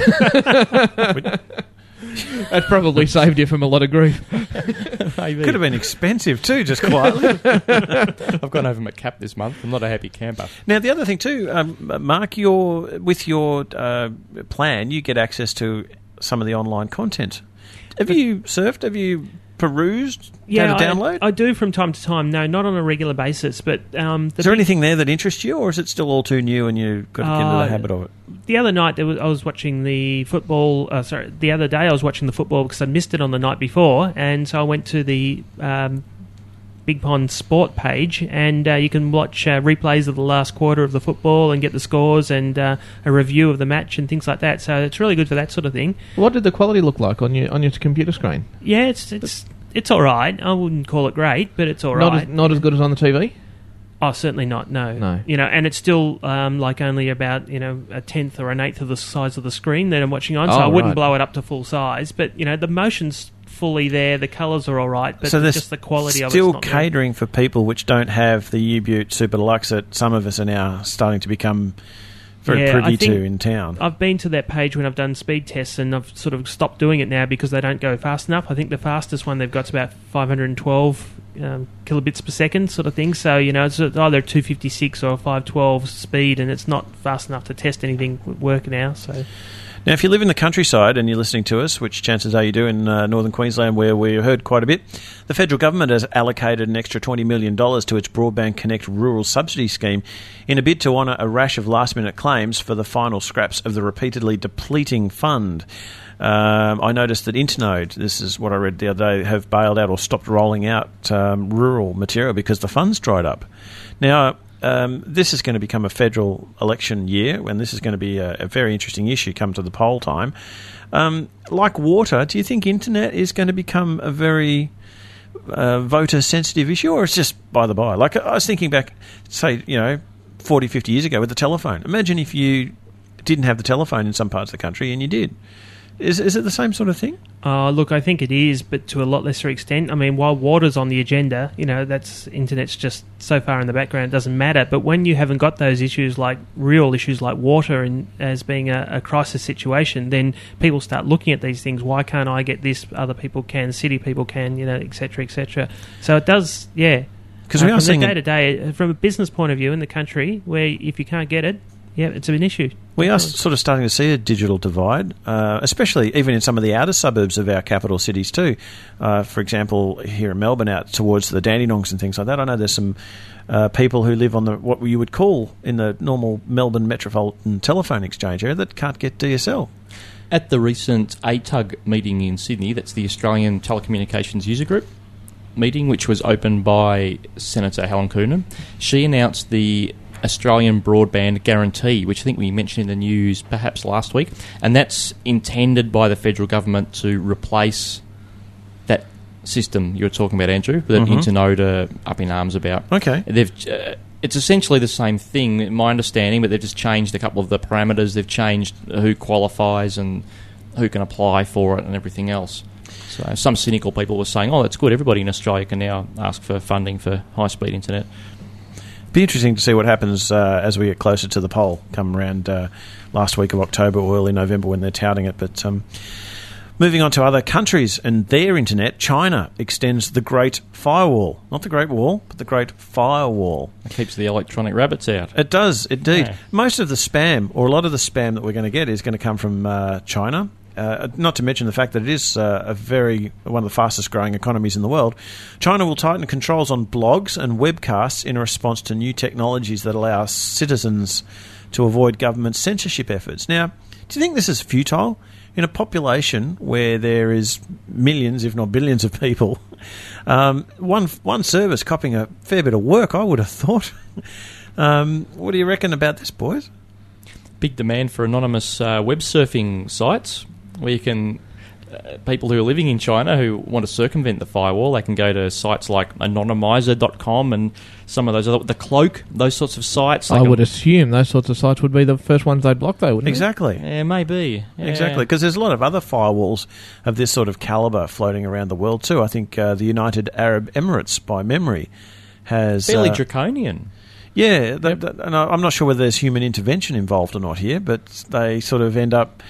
That probably saved you from a lot of grief. Maybe. Could have been expensive too, just quietly. I've gone over my cap this month. I'm not a happy camper. Now, the other thing too, Mark, with your plan, you get access to some of the online content. Have you surfed? Have you perused? Yeah, to download? I do from time to time. No, not on a regular basis. But is there anything there that interests you, or is it still all too new and you've got to get into the habit of it? The other night, I was watching the football. The other day I was watching the football because I missed it on the night before, and so I went to the Big Pond Sport page, and you can watch replays of the last quarter of the football and get the scores and a review of the match and things like that. So it's really good for that sort of thing. What did the quality look like on your computer screen? Yeah, it's all right. I wouldn't call it great, but it's all right. Not as good as on the TV? Oh, certainly not. No. And it's still only about a tenth or an eighth of the size of the screen that I'm watching on. So I wouldn't blow it up to full size. But the motion's fully there. The colours are all right. But so just the quality of it's still not catering for people which don't have the U-Butte Super Deluxe that some of us are now starting to become very privy to in town. I've been to that page when I've done speed tests, and I've sort of stopped doing it now because they don't go fast enough. I think the fastest one they've got is about 512 kilobits per second sort of thing. So, it's either 256 or 512 speed, and it's not fast enough to test anything work now. So. Now, if you live in the countryside and you're listening to us, which chances are you do in northern Queensland, where we heard quite a bit, the federal government has allocated an extra $20 million to its Broadband Connect rural subsidy scheme in a bid to honour a rash of last-minute claims for the final scraps of the repeatedly depleting fund. I noticed that Internode, this is what I read the other day, have bailed out or stopped rolling out rural material because the fund's dried up. Now, this is going to become a federal election year, and this is going to be a very interesting issue come to the poll time. Like water, do you think internet is going to become a very voter-sensitive issue, or it's just by the by? Like, I was thinking back, say, 40, 50 years ago with the telephone. Imagine if you didn't have the telephone in some parts of the country and you did. Is it the same sort of thing? Look, I think it is, but to a lot lesser extent. I mean, while water's on the agenda, that's internet's just so far in the background, it doesn't matter. But when you haven't got those issues, like real issues like water, and as being a crisis situation, then people start looking at these things. Why can't I get this? Other people can, city people can, et cetera, et cetera. So it does, yeah. Because we are seeing day to day, from a business point of view in the country, where if you can't get it, yeah, it's an issue. We are sort of starting to see a digital divide, especially even in some of the outer suburbs of our capital cities too. For example, here in Melbourne, out towards the Dandenongs and things like that, I know there's some people who live on what you would call in the normal Melbourne Metropolitan Telephone Exchange area that can't get DSL. At the recent ATUG meeting in Sydney, that's the Australian Telecommunications User Group meeting, which was opened by Senator Helen Coonan, she announced the Australian Broadband Guarantee, which I think we mentioned in the news perhaps last week, and that's intended by the federal government to replace that system you were talking about, Andrew, that Internode are up in arms about. Okay. It's essentially the same thing, in my understanding, but they've just changed a couple of the parameters. They've changed who qualifies and who can apply for it and everything else. So some cynical people were saying, that's good, everybody in Australia can now ask for funding for high-speed internet. Be interesting to see what happens as we get closer to the poll, come around last week of October or early November when they're touting it. But moving on to other countries and their internet, China extends the Great Firewall. Not the Great Wall, but the Great Firewall. It keeps the electronic rabbits out. It does, indeed. Yeah. Most of the spam, or a lot of the spam that we're going to get is going to come from China. not to mention the fact that it is one of the fastest growing economies in the world, China will tighten controls on blogs and webcasts in response to new technologies that allow citizens to avoid government censorship efforts. Now, do you think this is futile? In a population where there is millions, if not billions of people, one service copying a fair bit of work, I would have thought. What do you reckon about this, boys? Big demand for anonymous web surfing sites where you can... people who are living in China who want to circumvent the firewall, they can go to sites like anonymizer.com and some of those other... The Cloak, those sorts of sites. I would assume those sorts of sites would be the first ones they'd block, though, wouldn't Exactly. It? Yeah, maybe. Yeah. Exactly, because there's a lot of other firewalls of this sort of calibre floating around the world too. I think the United Arab Emirates, by memory, has... Fairly draconian. Yeah, and I'm not sure whether there's human intervention involved or not here, but they sort of end up...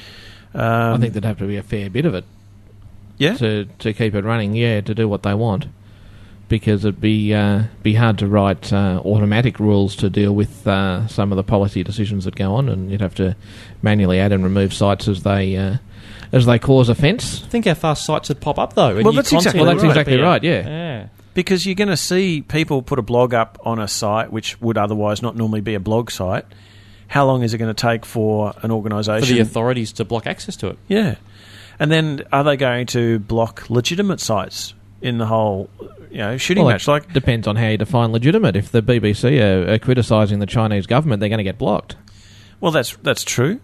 I think there'd have to be a fair bit of it. Yeah? To keep it running, to do what they want. Because it'd be hard to write automatic rules to deal with some of the policy decisions that go on, and you'd have to manually add and remove sites as they cause offence. Think how fast sites would pop up, though. Well, that's exactly right, yeah. Because you're going to see people put a blog up on a site which would otherwise not normally be a blog site. How long is it going to take for an organisation... For the authorities to block access to it. Yeah. And then are they going to block legitimate sites in the whole shooting match? Like, depends on how you define legitimate. If the BBC are criticising the Chinese government, they're going to get blocked. Well, that's true.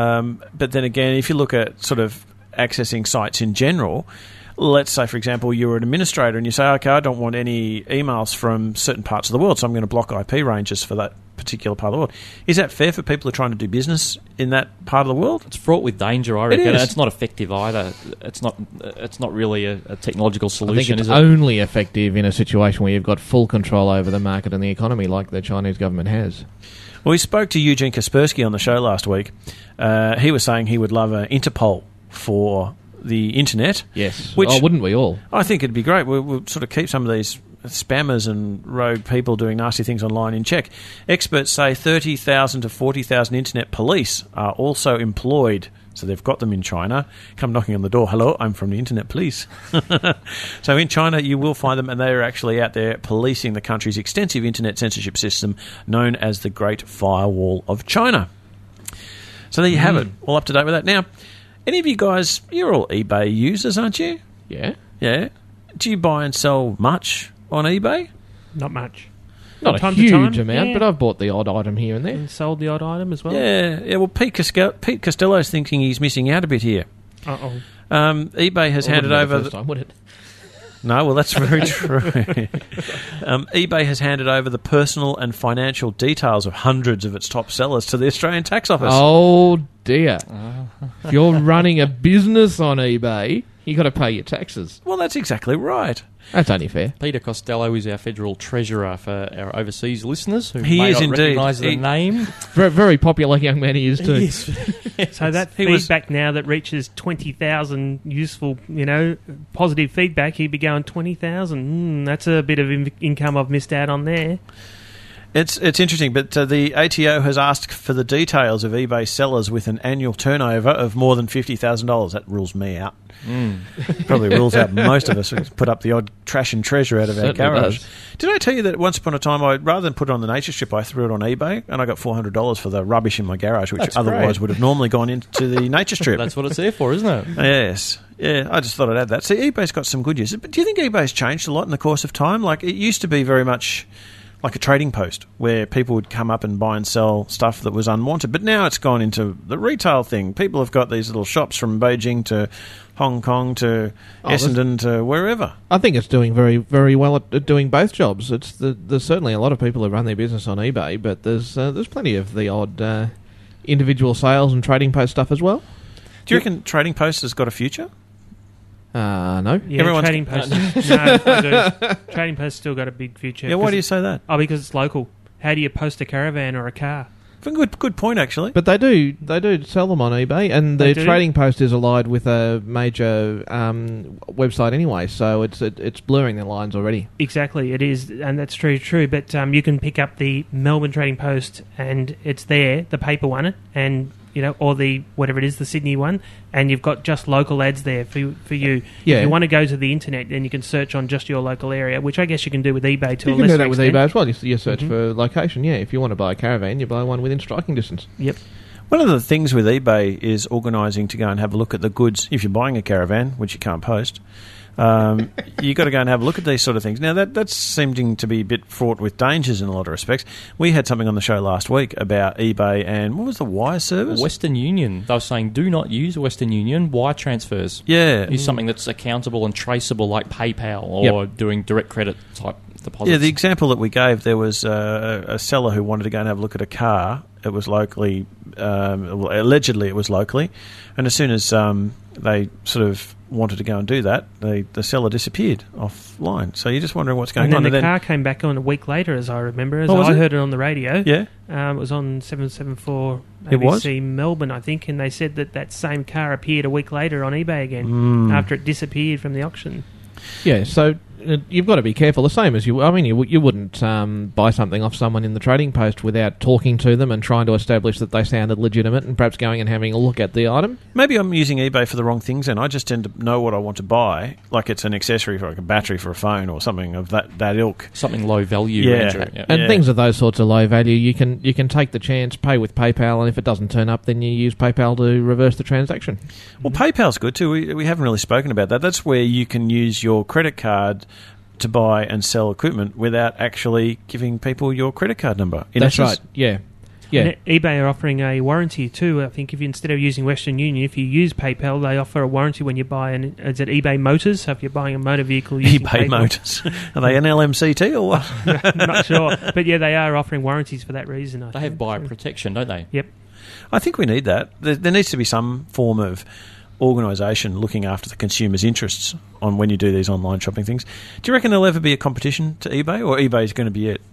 But then again, if you look at sort of accessing sites in general... Let's say, for example, you're an administrator and you say, okay, I don't want any emails from certain parts of the world, so I'm going to block IP ranges for that particular part of the world. Is that fair for people who are trying to do business in that part of the world? It's fraught with danger, I reckon. It is. It's not effective either. It's not really a technological solution, I think it's only effective in a situation where you've got full control over the market and the economy like the Chinese government has. Well, we spoke to Eugene Kaspersky on the show last week. He was saying he would love an Interpol for... the internet. Yes. Which, wouldn't we all? I think it'd be great. We'll sort of keep some of these spammers and rogue people doing nasty things online in check. Experts say 30,000 to 40,000 internet police are also employed. So they've got them in China. Come knocking on the door. Hello, I'm from the internet police. So in China, you will find them, and they are actually out there policing the country's extensive internet censorship system known as the Great Firewall of China. So there you have it. All up to date with that. Now, any of you guys, you're all eBay users, aren't you? Yeah. Yeah. Do you buy and sell much on eBay? Not much. Not a huge amount, but I've bought the odd item here and there. And sold the odd item as well? Yeah. Well, Pete Costello's thinking he's missing out a bit here. Uh-oh. eBay has handed over... the first time, would it? No, well, that's very true. eBay has handed over the personal and financial details of hundreds of its top sellers to the Australian Tax Office. Oh, dear. If you're running a business on eBay, you got to pay your taxes. Well, that's exactly right. That's only fair. Peter Costello is our federal treasurer for our overseas listeners who he may is not indeed. recognise the name. Very, very popular young man he is too. Yes. So that feedback now that reaches 20,000 useful, positive feedback, he'd be going 20,000. That's a bit of income I've missed out on there. It's interesting, but the ATO has asked for the details of eBay sellers with an annual turnover of more than $50,000. That rules me out. Probably rules out most of us. We put up the odd trash and treasure out of our garage. Does. Did I tell you that once upon a time, rather than put it on the Nature Strip, I threw it on eBay and I got $400 for the rubbish in my garage, which otherwise would have normally gone into the Nature Strip. That's what it's there for, isn't it? Yes. Yeah, I just thought I'd add that. See, eBay's got some good uses. But do you think eBay's changed a lot in the course of time? Like, it used to be very much like a trading post where people would come up and buy and sell stuff that was unwanted. But now it's gone into the retail thing. People have got these little shops from Beijing to Hong Kong to Essendon to wherever. I think it's doing very, very well at doing both jobs. There's certainly a lot of people who run their business on eBay, but there's plenty of the odd individual sales and trading post stuff as well. Do you reckon Trading Post has got a future? No. Yeah, Trading Post. No, I do. Trading Post still got a big future. Yeah, why do you say that? Oh, because it's local. How do you post a caravan or a car? Good point, actually. But they do sell them on eBay, and the Trading Post is allied with a major website anyway, so it's blurring the lines already. Exactly, it is, and that's true. But you can pick up the Melbourne Trading Post, and it's there, the paper one, and or the whatever it is, the Sydney one, and you've got just local ads there for you. Yeah. If you want to go to the internet, then you can search on just your local area, which I guess you can do with eBay too. You can do that with eBay as well. You search for location. Yeah, if you want to buy a caravan, you buy one within striking distance. Yep. One of the things with eBay is organising to go and have a look at the goods. If you're buying a caravan, which you can't post, you've got to go and have a look at these sort of things. Now, that's seeming to be a bit fraught with dangers in a lot of respects. We had something on the show last week about eBay and what was the wire service? Western Union. They were saying do not use Western Union wire transfers. Yeah. Use something that's accountable and traceable like PayPal or doing direct credit type deposits. Yeah, the example that we gave, there was a seller who wanted to go and have a look at a car. It was locally, allegedly it was locally, and as soon as they sort of wanted to go and do that, the seller disappeared offline. So you're just wondering what's going on. And then the car came back on a week later, as I remember, I heard it on the radio. Yeah. It was on 774 ABC Melbourne, I think, and they said that same car appeared a week later on eBay again after it disappeared from the auction. Yeah, so you've got to be careful. The same as you wouldn't buy something off someone in the trading post without talking to them and trying to establish that they sounded legitimate and perhaps going and having a look at the item. Maybe I'm using eBay for the wrong things, and I just tend to know what I want to buy, like it's an accessory for like a battery for a phone or something of that ilk. Something low value, Andrew. Yeah. And things of those sorts of low value, you can take the chance, pay with PayPal, and if it doesn't turn up, then you use PayPal to reverse the transaction. Well, PayPal's good too. We haven't really spoken about that. That's where you can use your credit card to buy and sell equipment without actually giving people your credit card number. That's right, yeah. And eBay are offering a warranty too. I think if you, instead of using Western Union, if you use PayPal, they offer a warranty when you buy is it eBay Motors? So if you're buying a motor vehicle using eBay PayPal. Motors. Are they an LMCT or what? I'm not sure. But yeah, they are offering warranties for that reason. They have buyer protection, don't they? Yep. I think we need that. There needs to be some form of organisation looking after the consumer's interests on when you do these online shopping things. Do you reckon there'll ever be a competition to eBay, or eBay's going to be it?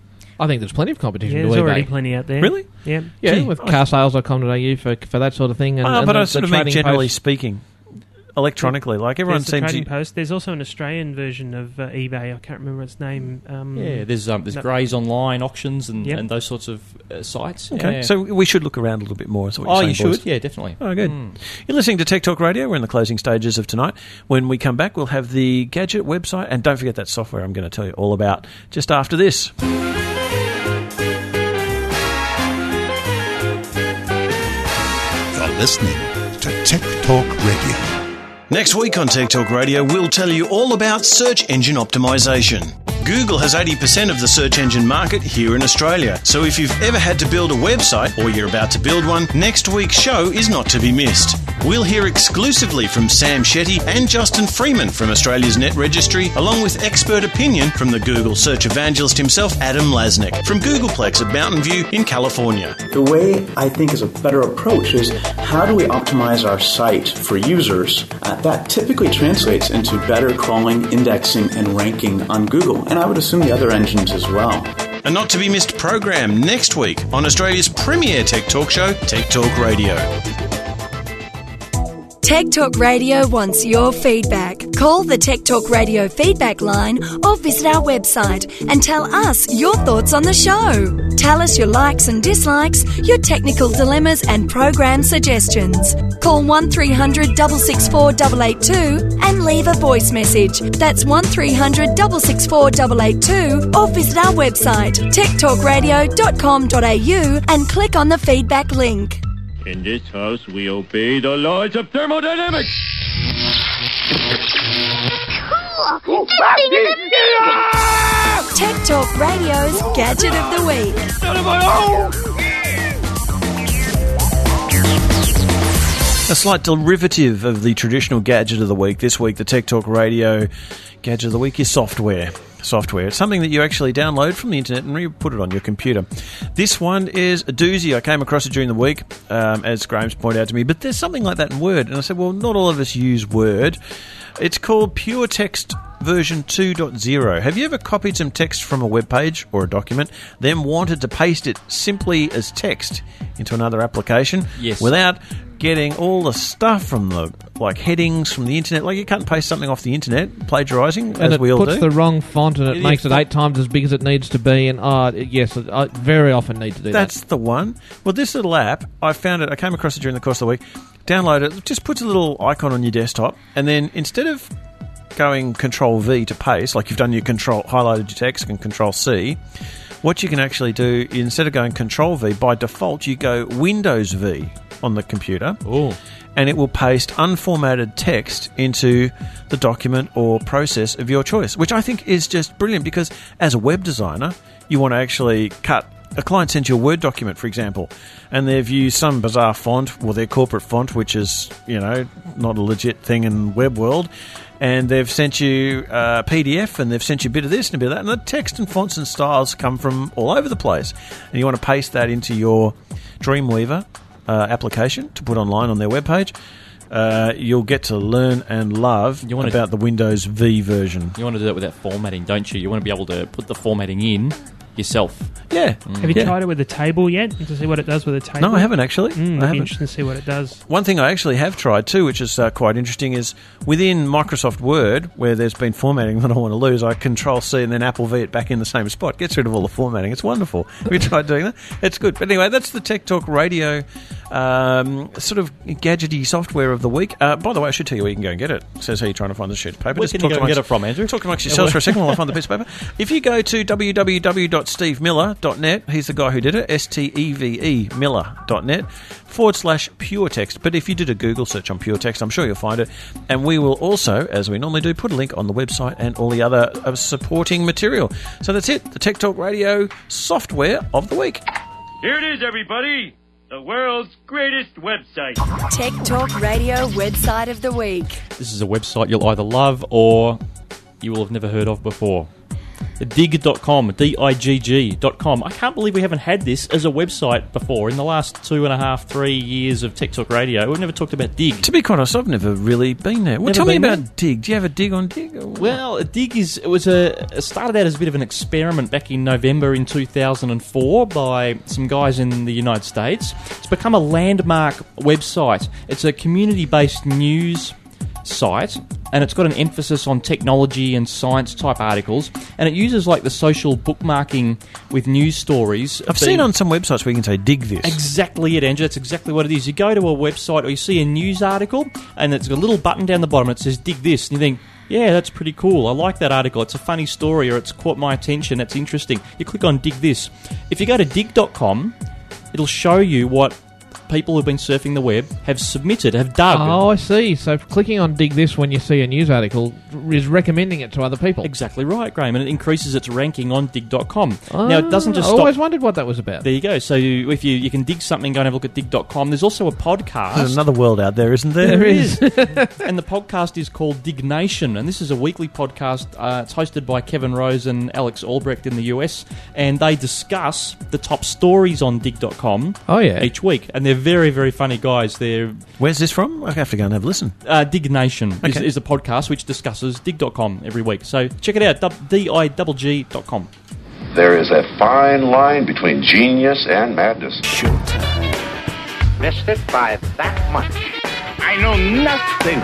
I think there's plenty of competition to eBay. There's already plenty out there. Really? Yeah. Yeah, with carsales.com.au for that sort of thing. But I sort of mean generally speaking, electronically. Like everyone there's seems the trading post. There's also an Australian version of eBay. I can't remember its name. There's Grays Online auctions and those sorts of sites. Okay, yeah. So we should look around a little bit more. Is what you're saying, you should. boys. Yeah, definitely. Oh, good. You're listening to Tech Talk Radio. We're in the closing stages of tonight. When we come back, we'll have the Gadget website, and don't forget that software I'm going to tell you all about just after this. You're listening to Tech Talk Radio. Next week on Tech Talk Radio, we'll tell you all about search engine optimization. Google has 80% of the search engine market here in Australia. So if you've ever had to build a website or you're about to build one, next week's show is not to be missed. We'll hear exclusively from Sam Shetty and Justin Freeman from Australia's Net Registry, along with expert opinion from the Google search evangelist himself, Adam Lasnik, from Googleplex at Mountain View in California. The way I think is a better approach is how do we optimize our site for users? That typically translates into better crawling, indexing, and ranking on Google. And I would assume the other engines as well. A not to be missed program next week on Australia's premier tech talk show, Tech Talk Radio. Tech Talk Radio wants your feedback. Call the Tech Talk Radio feedback line or visit our website and tell us your thoughts on the show. Tell us your likes and dislikes, your technical dilemmas and program suggestions. Call 1300 664 882 and leave a voice message. That's 1300 664 882 or visit our website techtalkradio.com.au and click on the feedback link. In this house, we obey the laws of thermodynamics. Cool! This thing is a Tech Talk Radio's Gadget of the Week. A slight derivative of the traditional Gadget of the Week. This week, the Tech Talk Radio Gadget of the Week is software. It's something that you actually download from the internet and put it on your computer. This one is a doozy. I came across it during the week, as Graham's pointed out to me, but there's something like that in Word. And I said, well, not all of us use Word. It's called Pure Text version 2.0. Have you ever copied some text from a web page or a document, then wanted to paste it simply as text into another application? Yes. Without getting all the stuff from the, like, headings from the internet. Like, you can't paste something off the internet, plagiarising, and as we all do. And it puts the wrong font and it makes it 8 times as big as it needs to be. And, yes, I very often need to do that. That's the one. Well, this little app, I came across it during the course of the week. Download it. It just puts a little icon on your desktop. And then instead of going Control-V to paste, like you've done your highlighted your text and Control-C, what you can actually do, instead of going Control-V, by default, you go Windows-V on the computer. Ooh. And it will paste unformatted text into the document or process of your choice, which I think is just brilliant because as a web designer, you want to actually cut. A client sends you a Word document, for example, and they've used some bizarre font, or their corporate font, which is, not a legit thing in web world, and they've sent you a PDF, and they've sent you a bit of this and a bit of that, and the text and fonts and styles come from all over the place. And you want to paste that into your Dreamweaver application to put online on their webpage. You'll get to learn and love about the Windows V version. You want to do that without formatting, don't you? You want to be able to put the formatting in yourself. Yeah. Have you tried it with a table yet to see what it does with a table? No, I haven't actually. I haven't. Be interesting to see what it does. One thing I actually have tried too, which is quite interesting, is within Microsoft Word, where there's been formatting that I want to lose, I Control-C and then Apple-V it back in the same spot. Gets rid of all the formatting. It's wonderful. Have you tried doing that? It's good. But anyway, that's the Tech Talk Radio sort of gadgety software of the week. By the way, I should tell you where you can go and get it. It says here you're trying to find the sheet of paper. Where can you go and get it from, Andrew? Talk amongst yourselves for a second while I find the piece of paper. If you go to www.stevemiller.net, he's the guy who did it, STEVE Miller.net/pure text. But if you did a Google search on pure text, I'm sure you'll find it. And we will also, as we normally do, put a link on the website and all the other supporting material. So that's it, the Tech Talk Radio software of the week. Here it is, everybody. The world's greatest website. Tech Talk Radio website of the week. This is a website you'll either love or you will have never heard of before. Digg.com, D-I-G-G.com. I can't believe we haven't had this as a website before in the last 2.5-3 years of Tech Talk Radio. We've never talked about Digg. To be quite honest, I've never really been there. Well, tell me about Digg. Do you have a dig on Digg? Well, Digg it started out as a bit of an experiment back in November in 2004 by some guys in the United States. It's become a landmark website. It's a community-based news site, and it's got an emphasis on technology and science type articles, and it uses like the social bookmarking with news stories. I've seen on some websites where you can say dig this. Exactly it, Andrew. That's exactly what it is. You go to a website or you see a news article and it's got a little button down the bottom and it says dig this, and you think, yeah, that's pretty cool. I like that article. It's a funny story or it's caught my attention. That's interesting. You click on dig this. If you go to digg.com, it'll show you what people who've been surfing the web have dug. Oh, I see. So clicking on dig this when you see a news article is recommending it to other people. Exactly right, Graham, and it increases its ranking on dig.com. Now, it doesn't just I always wondered what that was about. There you go. So if you can dig something, go and have a look at dig.com. There's also a podcast. There's another world out there, isn't there? There is. And the podcast is called Dig Nation, and this is a weekly podcast. It's hosted by Kevin Rose and Alex Albrecht in the US, and they discuss the top stories on dig.com each week. And they're very, very funny guys. Where's this from? I have to go and have a listen. Dig Nation is a podcast which discusses dig.com every week. So check it out, digg.com. There is a fine line between genius and madness. Missed it by that much. I know nothing.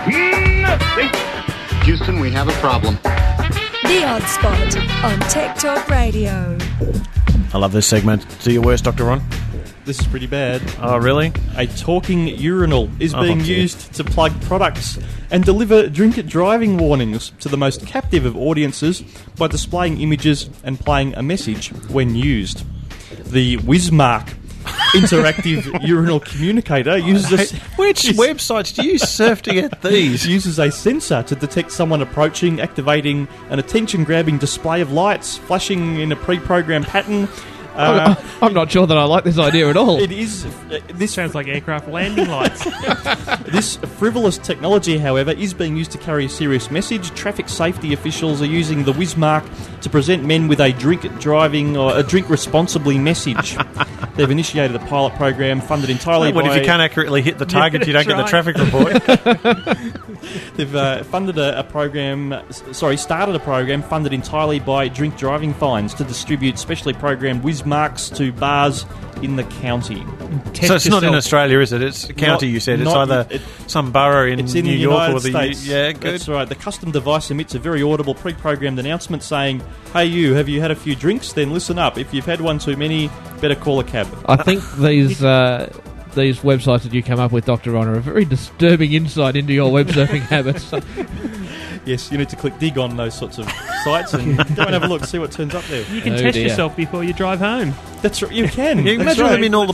Houston, we have a problem. The Odd Spot on Tech Talk Radio. I love this segment. Do your worst, Dr. Ron. This is pretty bad. Oh, really? A talking urinal is being used to plug products and deliver drink-driving warnings to the most captive of audiences by displaying images and playing a message when used. The Wismark interactive urinal communicator uses Which websites do you surf to get these? Uses a sensor to detect someone approaching, activating an attention-grabbing display of lights, flashing in a pre-programmed pattern. I'm not sure that I like this idea at all. It is. This sounds like aircraft landing lights. This frivolous technology, however, is being used to carry a serious message. Traffic safety officials are using the Wismark to present men with a drink driving or a drink responsibly message. They've initiated a pilot program funded entirely by... What if you can't accurately hit the target, you don't get the traffic report? They've started a program funded entirely by drink driving fines to distribute specially programmed whiz marks to bars in the county. So it's not in Australia, is it? It's a county, you said. It's either some borough in New York or the States. Yeah, good. That's right. The custom device emits a very audible pre-programmed announcement saying, "Hey you, have you had a few drinks? Then listen up. If you've had one too many, better call a cab." I think these websites that you come up with, Dr. Ron, are a very disturbing insight into your web surfing habits. Yes, you need to click dig on those sorts of sites and go and have a look and see what turns up there. You can test yourself before you drive home. That's right, you can. You imagine them in all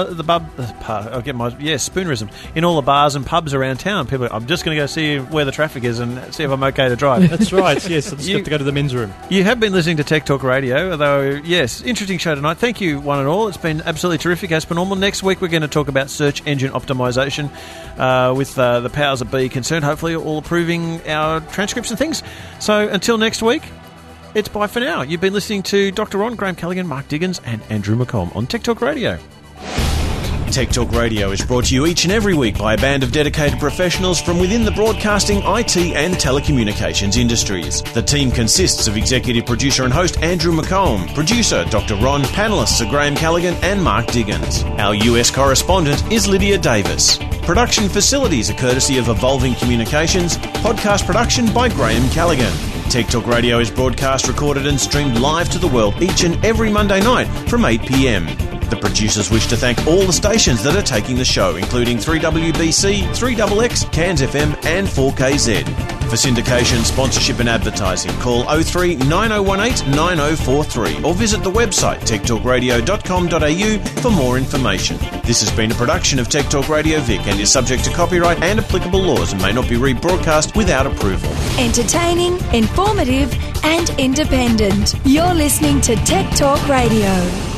spoonerism. In all the bars and pubs around town. People, I'm just going to go see where the traffic is and see if I'm okay to drive. That's right, yes. I just have to go to the men's room. You have been listening to Tech Talk Radio, although, yes, interesting show tonight. Thank you, one and all. It's been absolutely terrific, as per normal. Next week, we're going to talk about search engine optimization with the powers that be concerned, hopefully all approving our transcripts and things. So until next week, it's bye for now. You've been listening to Dr. Ron, Graham Callaghan, Mark Diggins and Andrew McComb on Tech Talk Radio. Tech Talk Radio is brought to you each and every week by a band of dedicated professionals from within the broadcasting, IT and telecommunications industries. The team consists of executive producer and host Andrew McComb, producer Dr. Ron, panellists are Graham Callaghan and Mark Diggins. Our US correspondent is Lydia Davis. Production facilities are courtesy of Evolving Communications. Podcast production by Graham Callaghan. Tech Talk Radio is broadcast, recorded and streamed live to the world each and every Monday night from 8 p.m. The producers wish to thank all the stations that are taking the show, including 3WBC, 3XX, Cairns FM and 4KZ. For syndication, sponsorship and advertising, call 03 9018 9043 or visit the website techtalkradio.com.au for more information. This has been a production of Tech Talk Radio Vic and is subject to copyright and applicable laws and may not be rebroadcast without approval. Entertaining, informative and independent. You're listening to Tech Talk Radio.